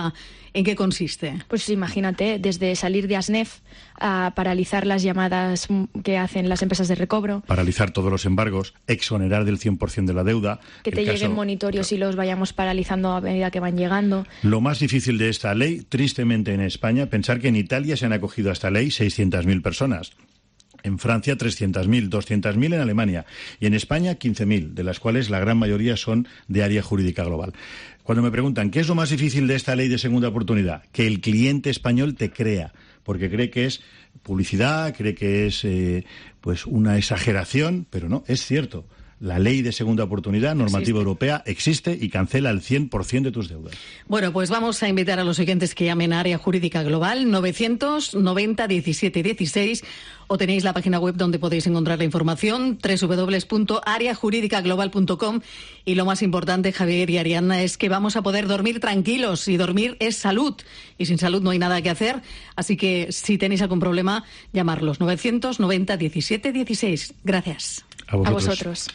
[SPEAKER 9] ¿En qué consiste?
[SPEAKER 12] Pues imagínate, desde salir de ASNEF a paralizar las llamadas que hacen las empresas de recobro.
[SPEAKER 28] Paralizar todos los embargos, exonerar del cien por ciento de la deuda.
[SPEAKER 12] Que te lleguen monitorios y los vayamos paralizando a medida que van llegando.
[SPEAKER 28] Lo más difícil de esta ley, tristemente en España, pensar que en Italia se han acogido a esta ley seiscientas mil personas. En Francia, trescientas mil, doscientas mil en Alemania. Y en España, quince mil, de las cuales la gran mayoría son de área jurídica global. Cuando me preguntan, ¿qué es lo más difícil de esta ley de segunda oportunidad? Que el cliente español te crea, porque cree que es publicidad, cree que es eh, pues una exageración, pero no, es cierto. La ley de segunda oportunidad, normativa europea, existe y cancela el cien por ciento de tus deudas.
[SPEAKER 9] Bueno, pues vamos a invitar a los oyentes que llamen a Área Jurídica Global, novecientos noventa diecisiete dieciséis, o tenéis la página web donde podéis encontrar la información, doble u doble u doble u punto área jurídica global punto com. Y lo más importante, Javier y Ariadna, es que vamos a poder dormir tranquilos, y dormir es salud, y sin salud no hay nada que hacer. Así que si tenéis algún problema, llamarlos, novecientos noventa diecisiete dieciséis. Gracias.
[SPEAKER 28] A vosotros.
[SPEAKER 12] A vosotros.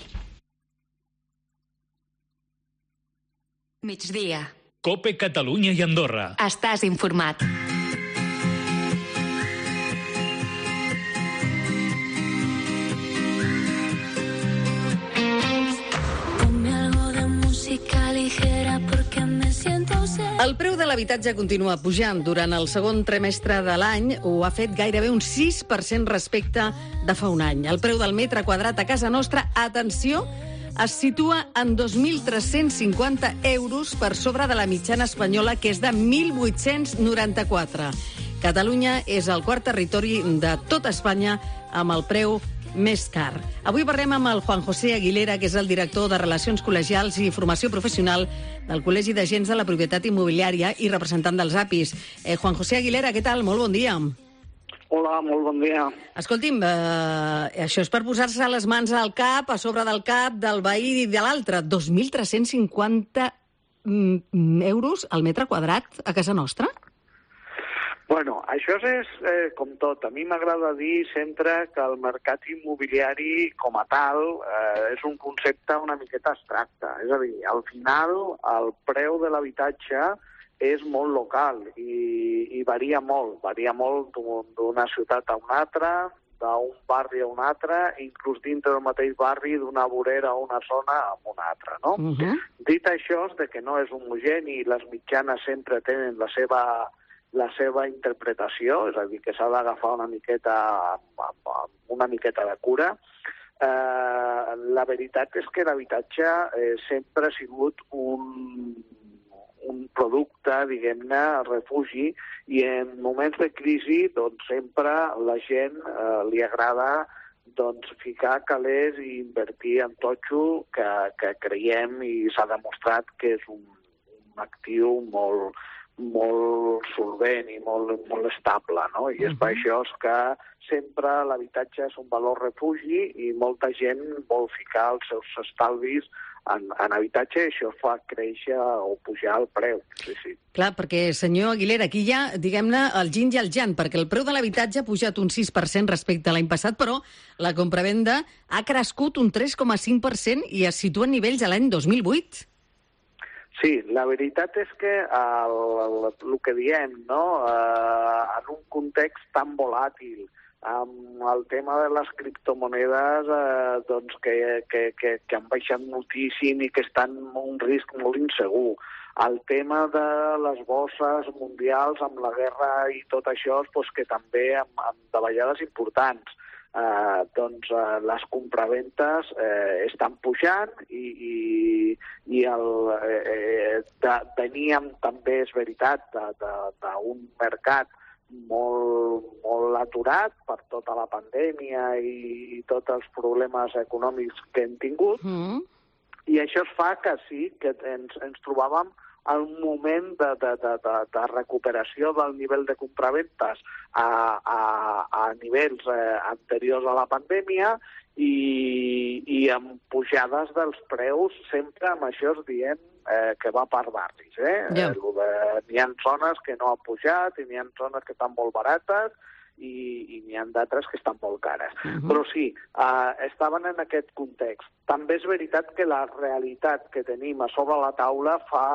[SPEAKER 2] Migdia.
[SPEAKER 8] Cope Catalunya i Andorra.
[SPEAKER 2] Estàs informat.
[SPEAKER 9] El preu de l'habitatge continua pujant. Durant el segon trimestre de l'any ho ha fet gairebé un sis per cent respecte de fa un any. El preu del metre quadrat a casa nostra, atenció, es situa en dos mil tres-cents cinquanta euros per sobre de la mitjana espanyola, que és de mil vuit-cents noranta-quatre. Catalunya és el quart territori de tota Espanya amb el preu més car. Avui parlem amb el Juan José Aguilera, que és el director de Relacions Col·legials i Formació Professional del Col·legi d'Agents de la Propietat Immobiliària i representant dels A P Is. Eh, Juan José Aguilera, què tal? Molt bon dia.
[SPEAKER 3] Hola, molt bon dia.
[SPEAKER 9] Escolti'm, eh, això és per posar-se les mans al cap, a sobre del cap del veí i de l'altre. dos mil tres-cents cinquanta euros al metre quadrat a casa nostra?
[SPEAKER 3] Bueno, això és eh, com tot. A mi m'agrada dir sempre que el mercat immobiliari com a tal eh, és un concepte una miqueta abstracte. És a dir, al final el preu de l'habitatge és molt local i, i varia molt. Varia molt d'una ciutat a una altra, d'un barri a un altre, inclús dintre del mateix barri, d'una vorera o una zona a una altra, no? Uh-huh. Dit això, de que no és homogeni i les mitjanes sempre tenen la seva, la seva interpretació, és a dir, que s'ha d'agafar una miqueta amb, amb una miqueta de cura, eh, la veritat és que l'habitatge eh, sempre ha sigut un un producte, diguem-ne, refugi, i en moments de crisi, doncs, sempre la gent eh, li agrada doncs, ficar calés i invertir en totxo, que, que creiem i s'ha demostrat que és un, un actiu molt, molt solvent i molt, molt estable, no? I és per això que sempre l'habitatge és un valor refugi i molta gent vol ficar els seus estalvis En, en habitatge, i això fa créixer o pujar el preu. Sí, sí.
[SPEAKER 9] Clar, perquè, senyor Aguilera, aquí hi ha, diguem-ne, el gin i el jan, perquè el preu de l'habitatge ha pujat un sis per cent respecte a l'any passat, però la compravenda ha crescut un tres coma cinc per cent i es situa en nivells a l'any dos mil vuit.
[SPEAKER 3] Sí, la veritat és que el, el, el que diem, no?, eh, en un context tan volàtil, amb el tema de les criptomonedes eh, doncs que, que, que, que han baixat moltíssim i que estan en un risc molt insegur. El tema de les bosses mundials amb la guerra i tot això, doncs, que també amb, amb davallades importants. Eh, doncs eh, les compraventes eh, estan pujant i, i, i el, eh, de, veníem també, és veritat, d'un mercat molt, molt aturat per tota la pandèmia i tots els problemes econòmics que hem tingut, mm. i això es fa que sí, que ens, ens trobàvem en un moment de, de, de, de, de recuperació del nivell de compraventes a, a, a nivells eh, anteriors a la pandèmia i, i amb pujades dels preus, sempre amb això es diem Eh, que va per barris. Eh? Yeah. Eh, n'hi ha zones que no han pujat i n'hi ha zones que estan molt barates i, i n'hi ha d'altres que estan molt cares. Uh-huh. Però sí, eh, estaven en aquest context. També és veritat que la realitat que tenim a sobre la taula fa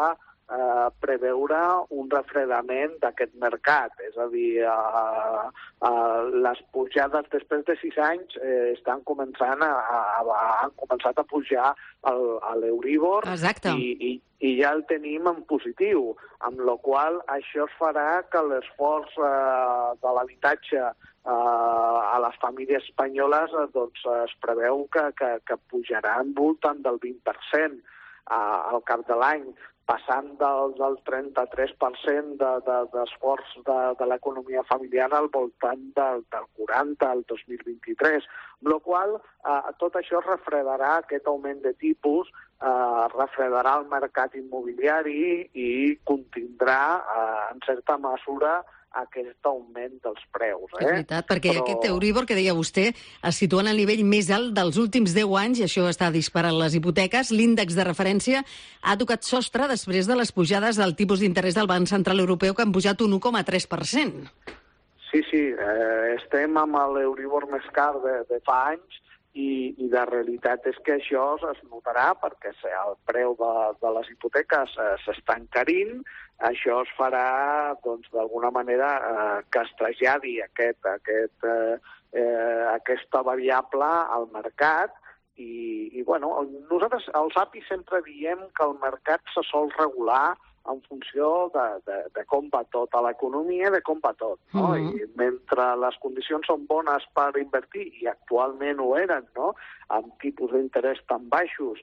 [SPEAKER 3] eh, preveure un refredament d'aquest mercat. És a dir, eh, eh, les pujades després de sis anys eh, estan començant a, a, a, han començat a pujar el, l'Euríbor i, i, i ja el tenim en positiu, amb la qual això farà que l'esforç eh, de l'habitatge eh, a les famílies espanyoles eh, doncs, es preveu que, que, que pujarà en voltant del vint per cent eh, al cap de l'any, passant del, del trenta-tres per cent de, de, d'esforç de, de l'economia familiar al voltant del, del quaranta al dos mil vint-i-tres, amb la qual eh, tot això refredarà aquest augment de tipus, eh, refredarà el mercat immobiliari i contindrà, eh, en certa mesura, aquest augment dels preus. Eh?
[SPEAKER 9] És veritat, perquè
[SPEAKER 3] Però...
[SPEAKER 9] aquest Euríbor que deia vostè es situa en el nivell més alt dels últims deu anys, i això està disparant les hipoteques. L'índex de referència ha tocat sostre després de les pujades del tipus d'interès del Banc Central Europeu, que han pujat un un coma tres per cent.
[SPEAKER 3] Sí, sí, eh, estem amb l'Euríbor més car de, de fa anys, i, i la realitat és que això es notarà perquè el preu de, de les hipoteques eh, s'està encarint. Això es farà, doncs, d'alguna manera, eh, que es traslladi aquest, aquest, eh, eh, aquesta variable al mercat. I, i bueno, nosaltres, els A P I, sempre diem que el mercat se sol regular en funció de, de, de com va tot a l'economia, de com va tot. No? Mm-hmm. I mentre les condicions són bones per invertir, i actualment ho eren, no? Amb tipus d'interès tan baixos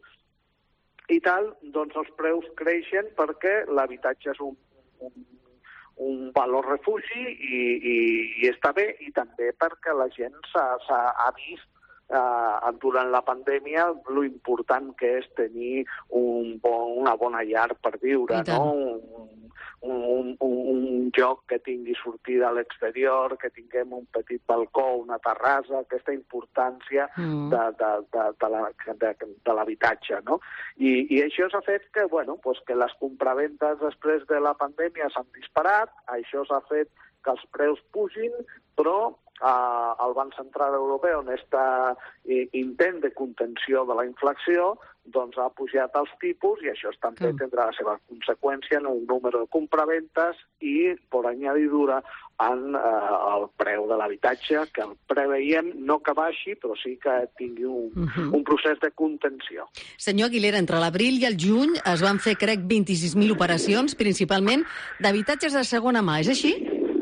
[SPEAKER 3] i tal, doncs els preus creixen perquè l'habitatge és un, un, un valor refugi i, i, i està bé, i també perquè la gent s'ha, s'ha ha vist eh, durant la pandèmia lo important que és tenir un bon, una bona llar per viure, no? Un, un, un, un lloc que tingui sortida a l'exterior, que tinguem un petit balcó, una terrassa, aquesta importància mm. de, de, de, de, la, de, de l'habitatge, no? I, i això s'ha fet que, bueno, pues que les compraventes després de la pandèmia s'han disparat, això s'ha fet que els preus pugin, però eh, el Banc Central Europeu, en aquest intent de contenció de la inflació, doncs ha pujat els tipus, i això també mm. tindrà la seva conseqüència en el número de compraventes i, per añadidura, en eh, el preu de l'habitatge, que el preveiem no que baixi, però sí que tingui un, mm-hmm. un procés de contenció.
[SPEAKER 9] Senyor Aguilera, entre l'abril i el juny es van fer, crec, vint-i-sis mil operacions, principalment d'habitatges de segona mà, és així?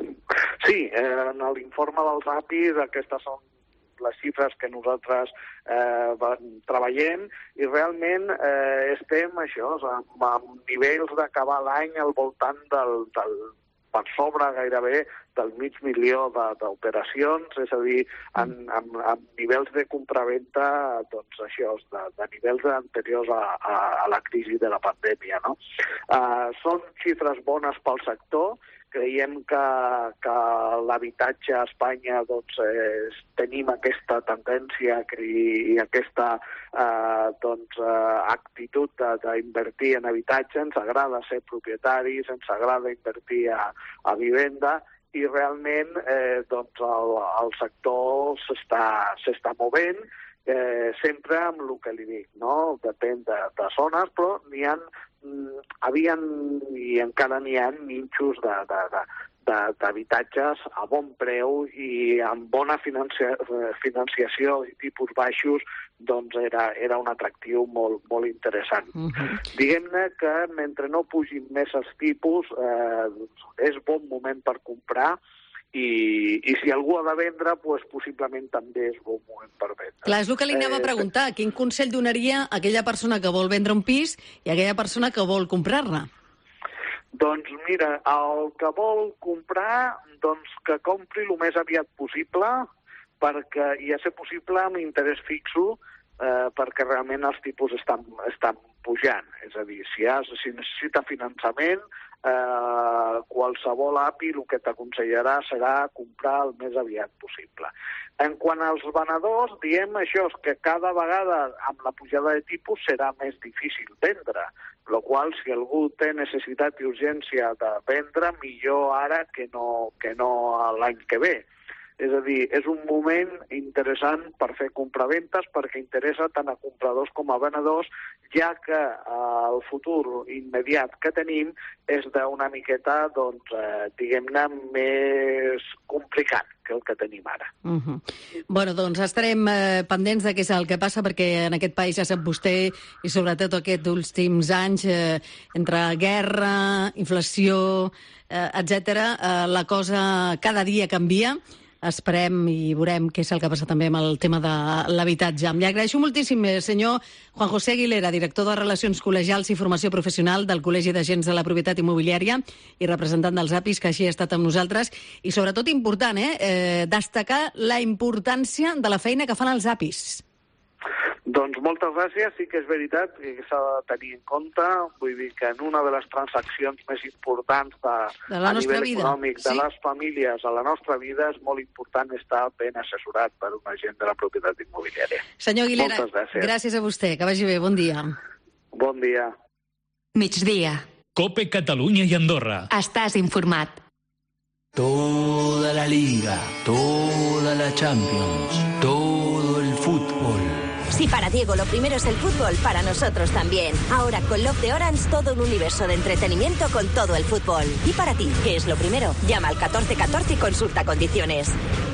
[SPEAKER 3] Sí, eh, en l'informe dels A P I aquestes són les xifres que nosaltres eh, treballem, i realment eh, estem això, amb, amb nivells d'acabar l'any al voltant del, del per sobre gairebé del mig milió de, d'operacions, és a dir, en, en, en nivells de compraventa, doncs això, de, de nivells anteriors a, a, a la crisi de la pandèmia, no? Eh, són xifres bones pel sector. Creiem que, que l'habitatge a Espanya, doncs, eh, tenim aquesta tendència i aquesta eh, doncs, eh, actitud d'invertir en habitatge. Ens agrada ser propietaris, ens agrada invertir a, a vivenda, i realment eh, doncs el, el sector s'està, s'està movent, eh, sempre amb el que li dic, no? Depèn de, de zones, però n'hi ha havien i encara n'hi ha nínxols de, de, de, de, d'habitatges a bon preu i amb bona financia, financiació i tipus baixos, doncs era, era un atractiu molt, molt interessant. Uh-huh. Diguem-ne que mentre no pugin més els tipus, eh, és bon moment per comprar. I, i si algú ha de vendre, doncs possiblement també és bon moment per vendre.
[SPEAKER 9] Clar, és el que li anava a preguntar. Quin consell donaria a aquella persona que vol vendre un pis i a aquella persona que vol comprar-ne?
[SPEAKER 3] Doncs mira, el que vol comprar, doncs que compri el més aviat possible, perquè, i a ser possible amb interès fixo, eh, perquè realment els tipus estan, estan pujant. És a dir, si, has, si necessita finançament, Eh, qualsevol A P I el que t'aconsellarà serà comprar el més aviat possible. En quant als venedors, diem això, que cada vegada amb la pujada de tipus serà més difícil vendre, per la qual si algú té necessitat i urgència de vendre, millor ara que no, que no l'any que ve. És a dir, és un moment interessant per fer compraventes perquè interessa tant a compradors com a venedors, ja que eh, el futur immediat que tenim és d'una miqueta, doncs, eh, diguem-ne, més complicat que el que tenim ara.
[SPEAKER 9] Uh -huh. Bueno, doncs estarem eh, pendents de què és el que passa, perquè en aquest país, ja sap vostè, i sobretot aquests últims anys, eh, entre guerra, inflació, eh, etcètera, eh, la cosa cada dia canvia. Esperem i veurem què és el que passa també amb el tema de l'habitatge. Li agraeixo moltíssim, senyor Juan José Aguilera, director de Relacions Col·legials i Formació Professional del Col·legi d'Agents de la Propietat Immobiliària i representant dels A P Is, que així ha estat amb nosaltres. I sobretot important, eh, eh destacar la importància de la feina que fan els A P Is.
[SPEAKER 3] Doncs moltes gràcies, sí que és veritat que s'ha de tenir en compte, vull dir que en una de les transaccions més importants de,
[SPEAKER 9] de la
[SPEAKER 3] a
[SPEAKER 9] nostra
[SPEAKER 3] nivell
[SPEAKER 9] vida,
[SPEAKER 3] econòmic
[SPEAKER 9] sí.
[SPEAKER 3] de les famílies a la nostra vida és molt important estar ben assessorat per un agent de la propietat immobiliària.
[SPEAKER 9] Senyor Aguilera,
[SPEAKER 3] moltes gràcies.
[SPEAKER 9] gràcies a vostè, que vagi bé, bon dia.
[SPEAKER 3] Bon dia.
[SPEAKER 2] Migdia.
[SPEAKER 8] COPE Catalunya y Andorra.
[SPEAKER 2] Estàs informat.
[SPEAKER 4] Toda la Liga, toda la Champions, todo el fútbol.
[SPEAKER 5] Si para Diego lo primero es el fútbol, para nosotros también. Ahora con Love de Orange, todo un universo de entretenimiento con todo el fútbol. Y para ti, ¿qué es lo primero? Llama al catorce catorce y consulta condiciones.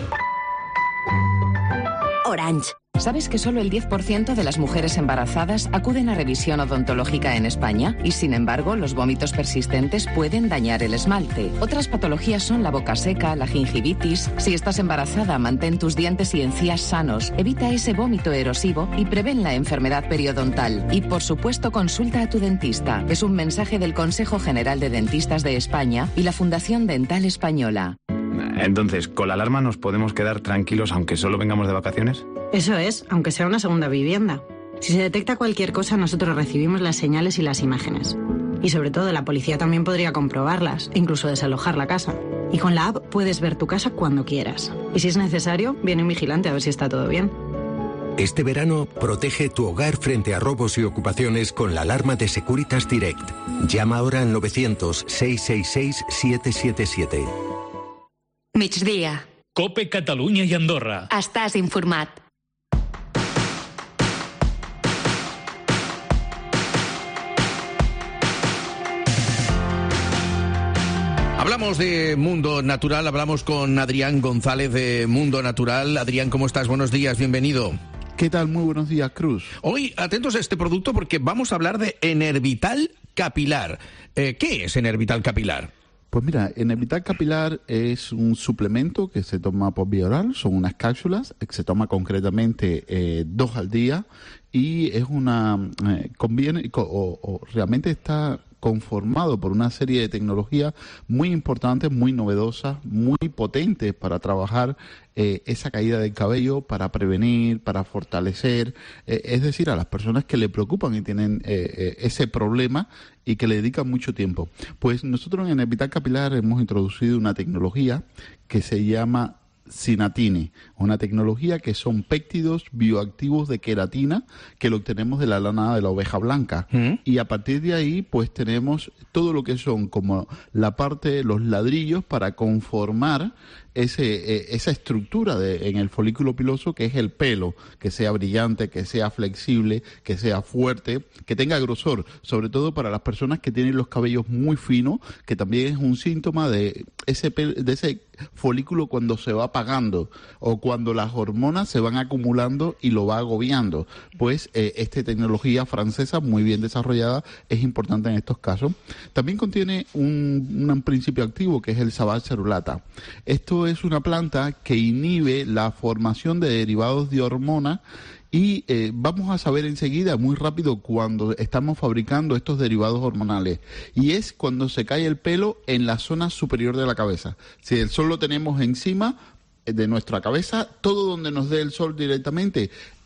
[SPEAKER 5] Orange.
[SPEAKER 14] ¿Sabes que solo el diez por ciento de las mujeres embarazadas acuden a revisión odontológica en España? Y sin embargo, los vómitos persistentes pueden dañar el esmalte. Otras patologías son la boca seca, la gingivitis. Si estás embarazada, mantén tus dientes y encías sanos, evita ese vómito erosivo y prevén la enfermedad periodontal. Y por supuesto, consulta a tu dentista. Es un mensaje del Consejo General de Dentistas de España y la Fundación Dental Española.
[SPEAKER 15] Entonces, ¿con la alarma nos podemos quedar tranquilos aunque solo vengamos de vacaciones?
[SPEAKER 16] Eso es, aunque sea una segunda vivienda. Si se detecta cualquier cosa, nosotros recibimos las señales y las imágenes. Y sobre todo, la policía también podría comprobarlas e incluso desalojar la casa. Y con la app puedes ver tu casa cuando quieras. Y si es necesario, viene un vigilante a ver si está todo bien.
[SPEAKER 17] Este verano, protege tu hogar frente a robos y ocupaciones con la alarma de Securitas Direct. Llama ahora al novecientos, seiscientos sesenta y seis, setecientos setenta y siete.
[SPEAKER 2] Migdia.
[SPEAKER 8] COPE Catalunya y Andorra.
[SPEAKER 2] Estàs informat.
[SPEAKER 18] Hablamos de Mundo Natural, hablamos con Adrián González de Mundo Natural. Adrián, ¿cómo estás? Buenos días, bienvenido.
[SPEAKER 19] ¿Qué tal? Muy buenos días, Cruz.
[SPEAKER 18] Hoy, atentos a este producto porque vamos a hablar de Enervital Capilar. Eh, ¿Qué es Enervital Capilar?
[SPEAKER 19] Pues mira, Enervital Capilar es un suplemento que se toma por vía oral, son unas cápsulas, que se toma concretamente eh, dos al día y es una... Eh, conviene o, o realmente está conformado por una serie de tecnologías muy importantes, muy novedosas, muy potentes para trabajar eh, esa caída del cabello, para prevenir, para fortalecer, eh, es decir, a las personas que le preocupan y tienen eh, eh, ese problema y que le dedican mucho tiempo. Pues nosotros en Enervital Capilar hemos introducido una tecnología que se llama Sinatine, una tecnología que son péptidos bioactivos de queratina que lo obtenemos de la lana de la oveja blanca. ¿Mm? Y a partir de ahí pues tenemos todo lo que son como la parte, los ladrillos para conformar ese, eh, esa estructura de, en el folículo piloso que es el pelo, que sea brillante, que sea flexible, que sea fuerte, que tenga grosor, sobre todo para las personas que tienen los cabellos muy finos, que también es un síntoma de ese, de ese folículo cuando se va apagando o cuando las hormonas se van acumulando y lo va agobiando. Pues eh, esta tecnología francesa muy bien desarrollada es importante en estos casos. También contiene un, un principio activo que es el sabalcerulata. Esto es una planta que inhibe la formación de derivados de hormonas y eh, vamos a saber enseguida, muy rápido, cuando estamos fabricando estos derivados hormonales. Y es cuando se cae el pelo en la zona superior de la cabeza. Si el sol lo tenemos encima de nuestra cabeza, todo donde nos dé el sol directamente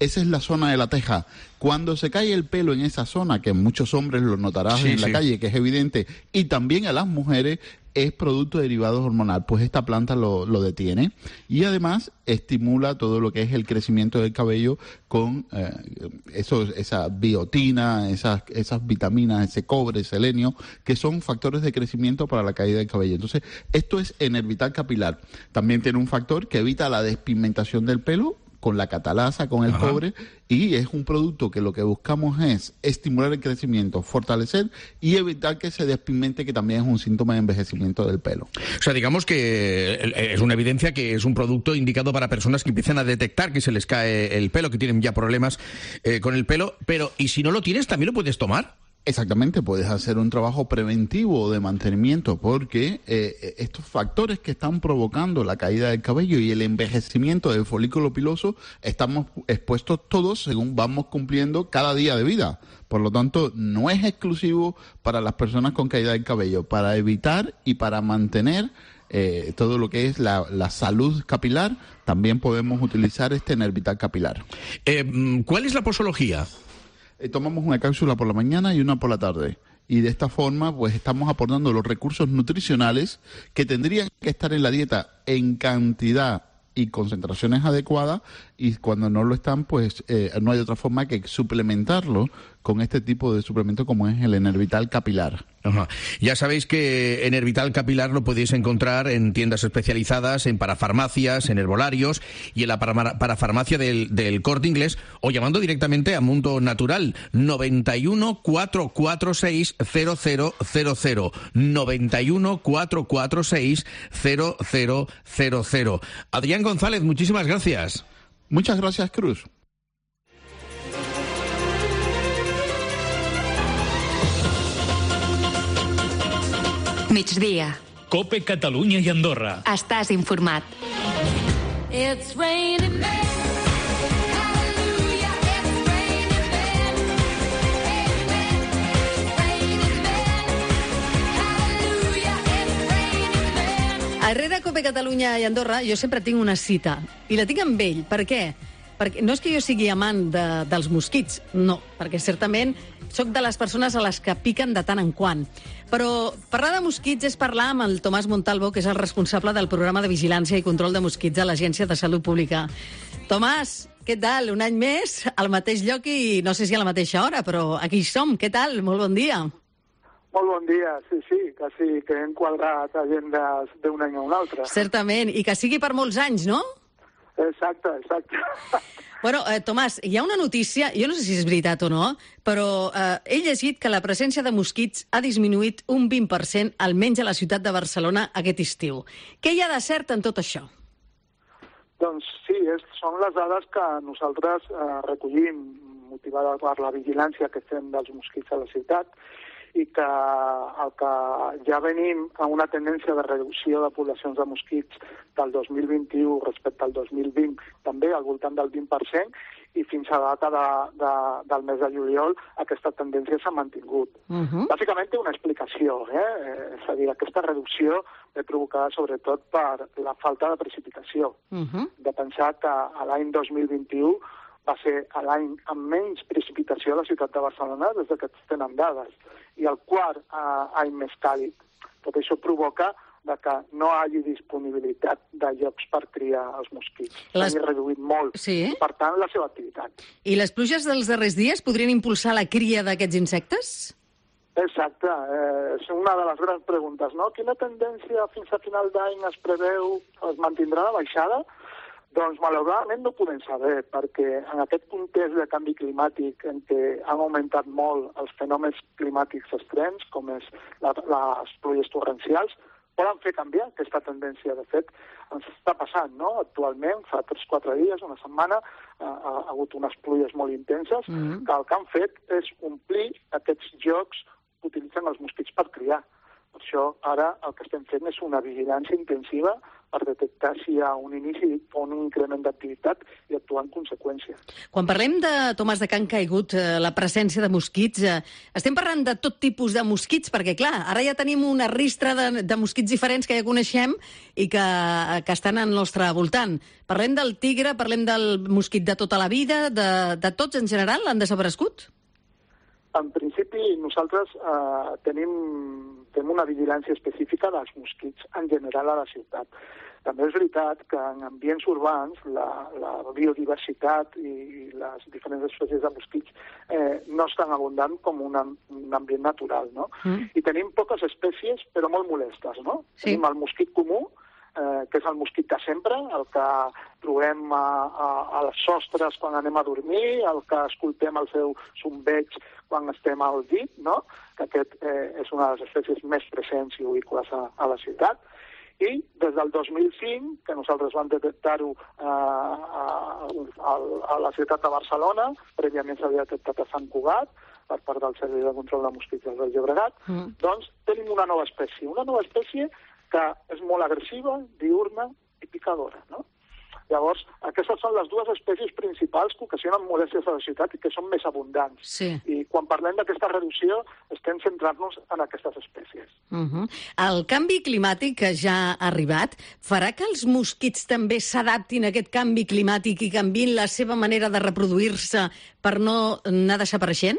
[SPEAKER 19] esa es la zona de la teja. Cuando se cae el pelo en esa zona, que muchos hombres lo notarán sí, en la sí. calle, que es evidente, y también a las mujeres, es producto derivado hormonal, pues esta planta lo, lo detiene y además estimula todo lo que es el crecimiento del cabello con eh, eso, esa biotina, esas, esas vitaminas, ese cobre, selenio, que son factores de crecimiento para la caída del cabello. Entonces, esto es Enervital Capilar. También tiene un factor que evita la despigmentación del pelo, con la catalasa, con el Ajá. cobre, y es un producto que lo que buscamos es estimular el crecimiento, fortalecer y evitar que se despigmente, que también es un síntoma de envejecimiento del pelo.
[SPEAKER 18] O sea, digamos que es una evidencia que es un producto indicado para personas que empiezan a detectar que se les cae el pelo, que tienen ya problemas eh, con el pelo, pero ¿y si no lo tienes, también lo puedes tomar?
[SPEAKER 19] Exactamente, puedes hacer un trabajo preventivo de mantenimiento porque eh, estos factores que están provocando la caída del cabello y el envejecimiento del folículo piloso estamos expuestos todos según vamos cumpliendo cada día de vida. Por lo tanto, no es exclusivo para las personas con caída del cabello, para evitar y para mantener eh, todo lo que es la, la salud capilar, también podemos utilizar este Enervital Capilar.
[SPEAKER 18] Eh, ¿Cuál es la posología?
[SPEAKER 19] Eh, tomamos una cápsula por la mañana y una por la tarde. Y de esta forma, pues estamos aportando los recursos nutricionales que tendrían que estar en la dieta en cantidad y concentraciones adecuadas, y cuando no lo están, pues eh, no hay otra forma que suplementarlo con este tipo de suplemento como es el Enervital Capilar.
[SPEAKER 18] Ajá. Ya sabéis que Enervital Capilar lo podéis encontrar en tiendas especializadas, en parafarmacias, en herbolarios y en la para parafarmacia del, del Corte Inglés, o llamando directamente a Mundo Natural, noventa y uno, cuatrocientos cuarenta y seis, cero cero cero cero, noventa y uno, cuatrocientos cuarenta y seis, cero cero cero cero. Adrián González, muchísimas gracias.
[SPEAKER 19] Muchas gracias, Cruz.
[SPEAKER 2] Migdia.
[SPEAKER 8] Cope Catalunya i Andorra.
[SPEAKER 2] Estàs informat.
[SPEAKER 6] It's raining men.
[SPEAKER 9] A Herrera, Cope Catalunya i Andorra, jo sempre tinc una cita, i la tinc amb ell. Per què? Perquè no és que jo sigui amant de, dels mosquits, no, perquè certament sóc de les persones a les que piquen de tant en quant. Però parlar de mosquits és parlar amb el Tomàs Montalvo, que és el responsable del programa de vigilància i control de mosquits a l'Agència de Salut Pública. Tomàs, què tal? Un any més, al mateix lloc i no sé si a la mateixa hora, però aquí som. Què tal? Molt bon dia.
[SPEAKER 7] Molt bon dia, sí, sí, quasi que hem quadrat agendes d'un any a un altre.
[SPEAKER 9] Certament, i que sigui per molts anys, no?
[SPEAKER 7] Exacte, exacte.
[SPEAKER 9] Bueno, eh, Tomàs, hi ha una notícia, jo no sé si és veritat o no, però eh, he llegit que la presència de mosquits ha disminuït un vint per cent, almenys a la ciutat de Barcelona, aquest estiu. Què hi ha de cert en tot això?
[SPEAKER 7] Doncs sí, és, són les dades que nosaltres eh, recollim, motivades per la vigilància que fem dels mosquits a la ciutat, i que el que ja venim a una tendència de reducció de poblacions de mosquits del dos mil vint-i-u respecte al dos mil vint, també al voltant del vint per cent, i fins a data de, de, del mes de juliol aquesta tendència s'ha mantingut. Uh-huh. Bàsicament té una explicació, eh? És a dir, aquesta reducció ve provocada sobretot per la falta de precipitació. Uh-huh. De pensar que a l'any dos mil vint-i-u va ser l'any amb menys precipitació a la ciutat de Barcelona des que es tenen dades, i el quart eh, any més càlid. Tot això provoca de que no hi hagi disponibilitat de llocs per criar els mosquits. Les... S'ha reduït molt, sí. Per tant, la seva activitat.
[SPEAKER 9] I les pluges dels darrers dies podrien impulsar la cria d'aquests insectes?
[SPEAKER 7] Exacte, eh, és una de les grans preguntes, no? Quina tendència fins a final d'any es preveu, es mantindrà la baixada? Doncs, malauradament, no podem saber, perquè en aquest context de canvi climàtic en què han augmentat molt els fenòmens climàtics extrems, com és la, les pluies torrencials, poden fer canviar aquesta tendència. De fet, ens està passant, no? Actualment, fa tres o quatre dies, una setmana, ha, ha hagut unes pluies molt intenses, mm-hmm. que el que han fet és omplir aquests llocs que utilitzen els mosquits per criar. això ara el que estem fent és una vigilància intensiva per detectar si hi ha un inici o un increment d'activitat i actuar en conseqüència.
[SPEAKER 9] Quan parlem de, Tomàs, de que han caigut eh, la presència de mosquits, eh, estem parlant de tot tipus de mosquits, perquè, clar, ara ja tenim una ristra de, de mosquits diferents que ja coneixem i que, que estan al nostre voltant. Parlem del tigre, parlem del mosquit de tota la vida, de, de tots en general, han desaparegut?
[SPEAKER 7] En principi, nosaltres eh, tenim, tenim una vigilància específica dels mosquits en general a la ciutat. També és veritat que en ambients urbans la, la biodiversitat i les diferents espècies de mosquits eh, no és tan abundant com un, un ambient natural, no? Mm. I tenim poques espècies, però molt molestes, no? Sí. Tenim el mosquit comú, Eh, que és el mosquit de sempre, el que trobem a, a, a les sostres quan anem a dormir, el que escoltem el seu zumbeig quan estem al llit, no? Que aquest eh, és una de les espècies més presents i ubicues a, a la ciutat. I des del dos mil cinc, que nosaltres vam detectar-ho eh, a, a, a la ciutat de Barcelona, prèviament s'havia detectat a Sant Cugat, per part del Servei de Control de Mosquits del Baix Llobregat, mm. doncs tenim una nova espècie, una nova espècie que és molt agressiva, diurna i picadora, no? Llavors, aquestes són les dues espècies principals que ocasionen molèsties a la ciutat i que són més abundants.
[SPEAKER 9] Sí.
[SPEAKER 7] I quan parlem d'aquesta reducció, estem centrant-nos en aquestes espècies.
[SPEAKER 9] Uh-huh. El canvi climàtic que ja ha arribat farà que els mosquits també s'adaptin a aquest canvi climàtic i canviïn la seva manera de reproduir-se per no anar desapareixent?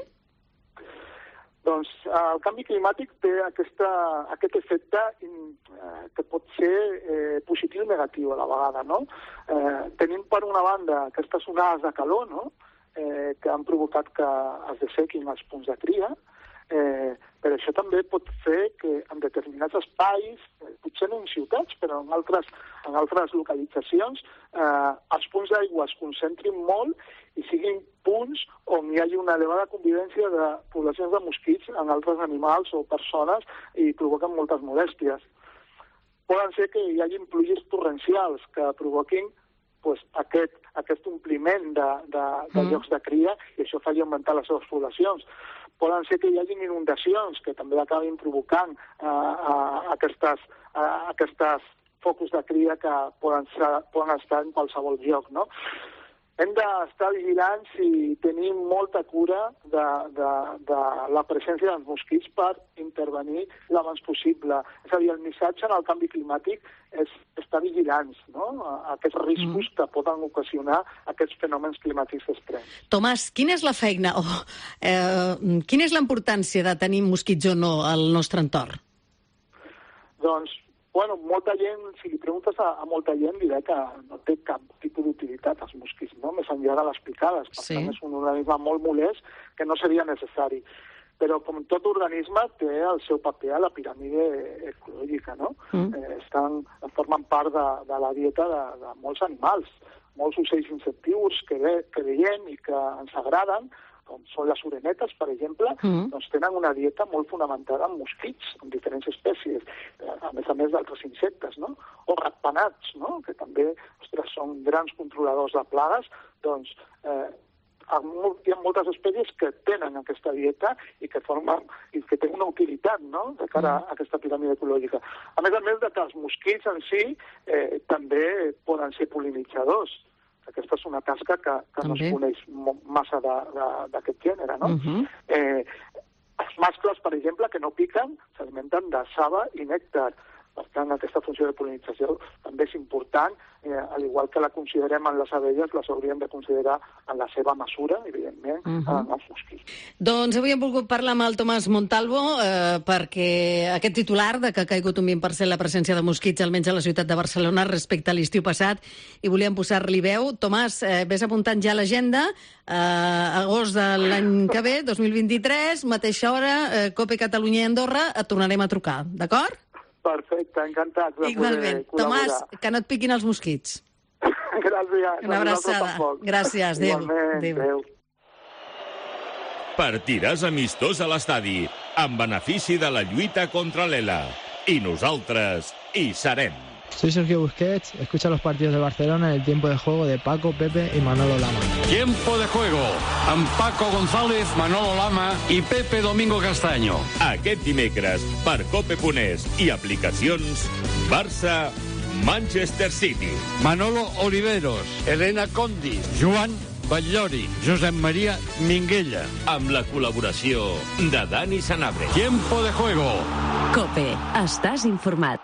[SPEAKER 7] Doncs el canvi climàtic té aquesta, aquest efecte eh, que pot ser eh, positiu i negatiu a la vegada, no? Eh, tenim per una banda aquestes onades de calor, no? eh, que han provocat que es dessequin els punts de cria, eh, però això també pot fer que en determinats espais, eh, potser no en ciutats, però en altres, en altres localitzacions, eh, els punts d'aigua es concentrin molt i siguin punts on hi hagi una elevada convivència de poblacions de mosquits en altres animals o persones i provoquen moltes molèsties. Poden ser que hi hagi plujos torrencials que provoquin pues, aquest, aquest ompliment de, de, de mm. llocs de cria i això faci augmentar les seves poblacions. Poden ser que hi hagi inundacions que també acabin provocant eh, eh, aquestes, eh, aquestes focus de cria que poden, ser, poden estar en qualsevol lloc, no? Hem d'estar vigilants i tenir molta cura de, de, de la presència dels mosquits per intervenir l'abans possible. És a dir, el missatge en el canvi climàtic és estar vigilants, no? A aquests riscos mm. que poden ocasionar aquests fenòmens climàtics extrems.
[SPEAKER 9] Tomàs, quina és la feina o eh, quina és la importància de tenir mosquits o no al nostre entorn?
[SPEAKER 7] Doncs, bueno, molta gent, si li preguntes a, a molta gent, dirà que no té cap tipus d'utilitat els mosquits, no? Més enllà de les picades. Per sí. tant, és un organisme molt molest que no seria necessari. Però, com tot organisme, té el seu paper a la piràmide ecològica, no? Mm. Eh, estan, formen part de, de la dieta de, de molts animals, molts ocells insectius que, ve, que veiem i que ens agraden, com són les orenetes, per exemple, mm. doncs tenen una dieta molt fonamentada en mosquits, en diferents espècies, a més a més d'altres insectes, no? O ratpenats, no? Que també, ostres, són grans controladors de plagues, doncs eh, hi ha moltes espècies que tenen aquesta dieta i que formen i que tenen una utilitat, no?, de cara a aquesta piràmide ecològica. A més a més de que els mosquits en si eh, també poden ser pol·linitzadors. Aquesta és una tasca que, que no es coneix massa d'aquest gènere, no? Uh-huh. eh, els mascles, per exemple, que no piquen, s'alimenten de saba i nèctar. Per tant, aquesta funció de pol·linització també és important, eh, al igual que la considerem en les abelles, les hauríem de considerar en la seva mesura, evidentment, uh-huh. en els mosquits.
[SPEAKER 9] Doncs avui hem volgut parlar amb el Tomàs Montalvo eh, perquè aquest titular de que ha caigut un vint per cent la presència de mosquits almenys a la ciutat de Barcelona respecte a l'estiu passat i volíem posar-li veu. Tomàs, eh, ves apuntant ja a l'agenda, eh, agost de l'any que ve, dos mil vint-i-tres, mateixa hora, eh, COPE Catalunya i Andorra, et tornarem a trucar, d'acord?
[SPEAKER 7] Perfecte, encantat de
[SPEAKER 9] Igualment.
[SPEAKER 7] poder col·laborar.
[SPEAKER 9] Tomàs, que no et piquin els mosquits.
[SPEAKER 7] Gràcies.
[SPEAKER 9] Una abraçada. Gràcies, adéu.
[SPEAKER 7] Igualment, adéu.
[SPEAKER 1] Partiràs amistós a l'estadi, en benefici de la lluita contra l'E L A. I nosaltres hi serem.
[SPEAKER 11] Soy Sergio Busquets, escucha los partidos de Barcelona en el tiempo de juego de Paco, Pepe y Manolo Lama.
[SPEAKER 20] Tiempo de juego amb Paco González, Manolo Lama i Pepe Domingo Castaño.
[SPEAKER 1] Aquest dimecres, per Cope punt es i aplicacions, Barça, Manchester City.
[SPEAKER 20] Manolo Oliveros, Elena Condi, Joan Batllori, Josep Maria Minguella.
[SPEAKER 1] Amb la col·laboració de Dani Sanabria.
[SPEAKER 20] Tiempo de juego.
[SPEAKER 21] Cope, estàs informat.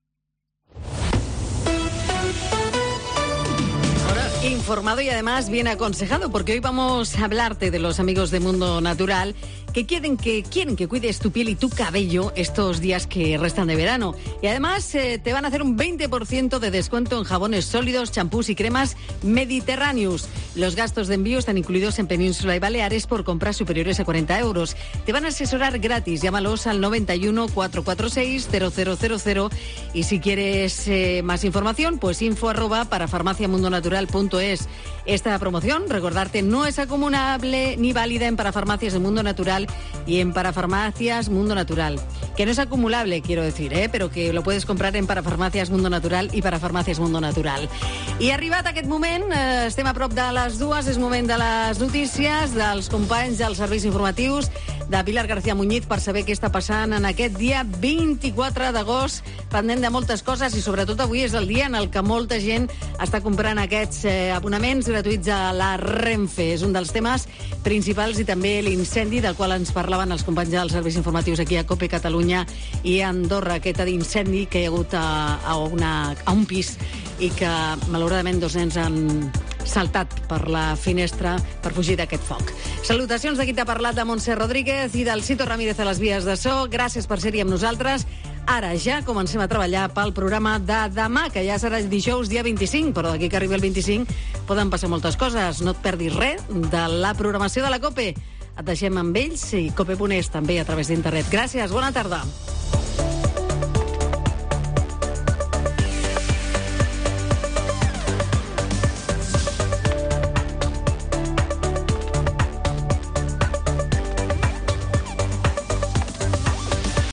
[SPEAKER 9] Informado y además bien aconsejado, porque hoy vamos a hablarte de los amigos de Mundo Natural que quieren que quieren que cuides tu piel y tu cabello estos días que restan de verano. Y además eh, te van a hacer un veinte por ciento de descuento en jabones sólidos, champús y cremas Mediterráneos. Los gastos de envío están incluidos en Península y Baleares por compras superiores a cuarenta euros. Te van a asesorar gratis. Llámalos al noventa y uno, cuatrocientos cuarenta y seis, cero cero cero cero. Y si quieres eh, más información, pues info arroba para farmaciamundonatural punto es. Esta promoción, recordarte, no es acumulable ni válida en Parafarmacias de Mundo Natural y en Parafarmacias Mundo Natural. Que no es acumulable, quiero decir, ¿eh? Però que lo puedes comprar en Parafarmacias Mundo Natural i Parafarmacias Mundo Natural. I arribat aquest moment, eh, estem a prop de les dues, és moment de les notícies, dels companys dels serveis informatius, de Pilar García Muñiz, per saber què està passant en aquest dia vint-i-quatre d'agost, pendent de moltes coses, i sobretot avui és el dia en el que molta gent està comprant aquests eh, abonaments gratuïts a la Renfe. És un dels temes principals, i també l'incendi del qual ens parlaven els companys dels serveis informatius aquí a COPE Catalunya i a Andorra, aquest incendi que hi ha hagut a, a, una, a un pis i que malauradament dos nens han saltat per la finestra per fugir d'aquest foc. Salutacions de qui t'ha parlat, de Montse Rodríguez i del Cito Ramírez a les vies de so. Gràcies per ser-hi amb nosaltres. Ara ja comencem a treballar pel programa de demà, que ja serà dijous dia vint-i-cinc, però d'aquí que arribi el vint-i-cinc poden passar moltes coses. No et perdis res de la programació de la COPE. Et deixem amb ells i cope punt es també a través d'internet. Gràcies, bona tarda.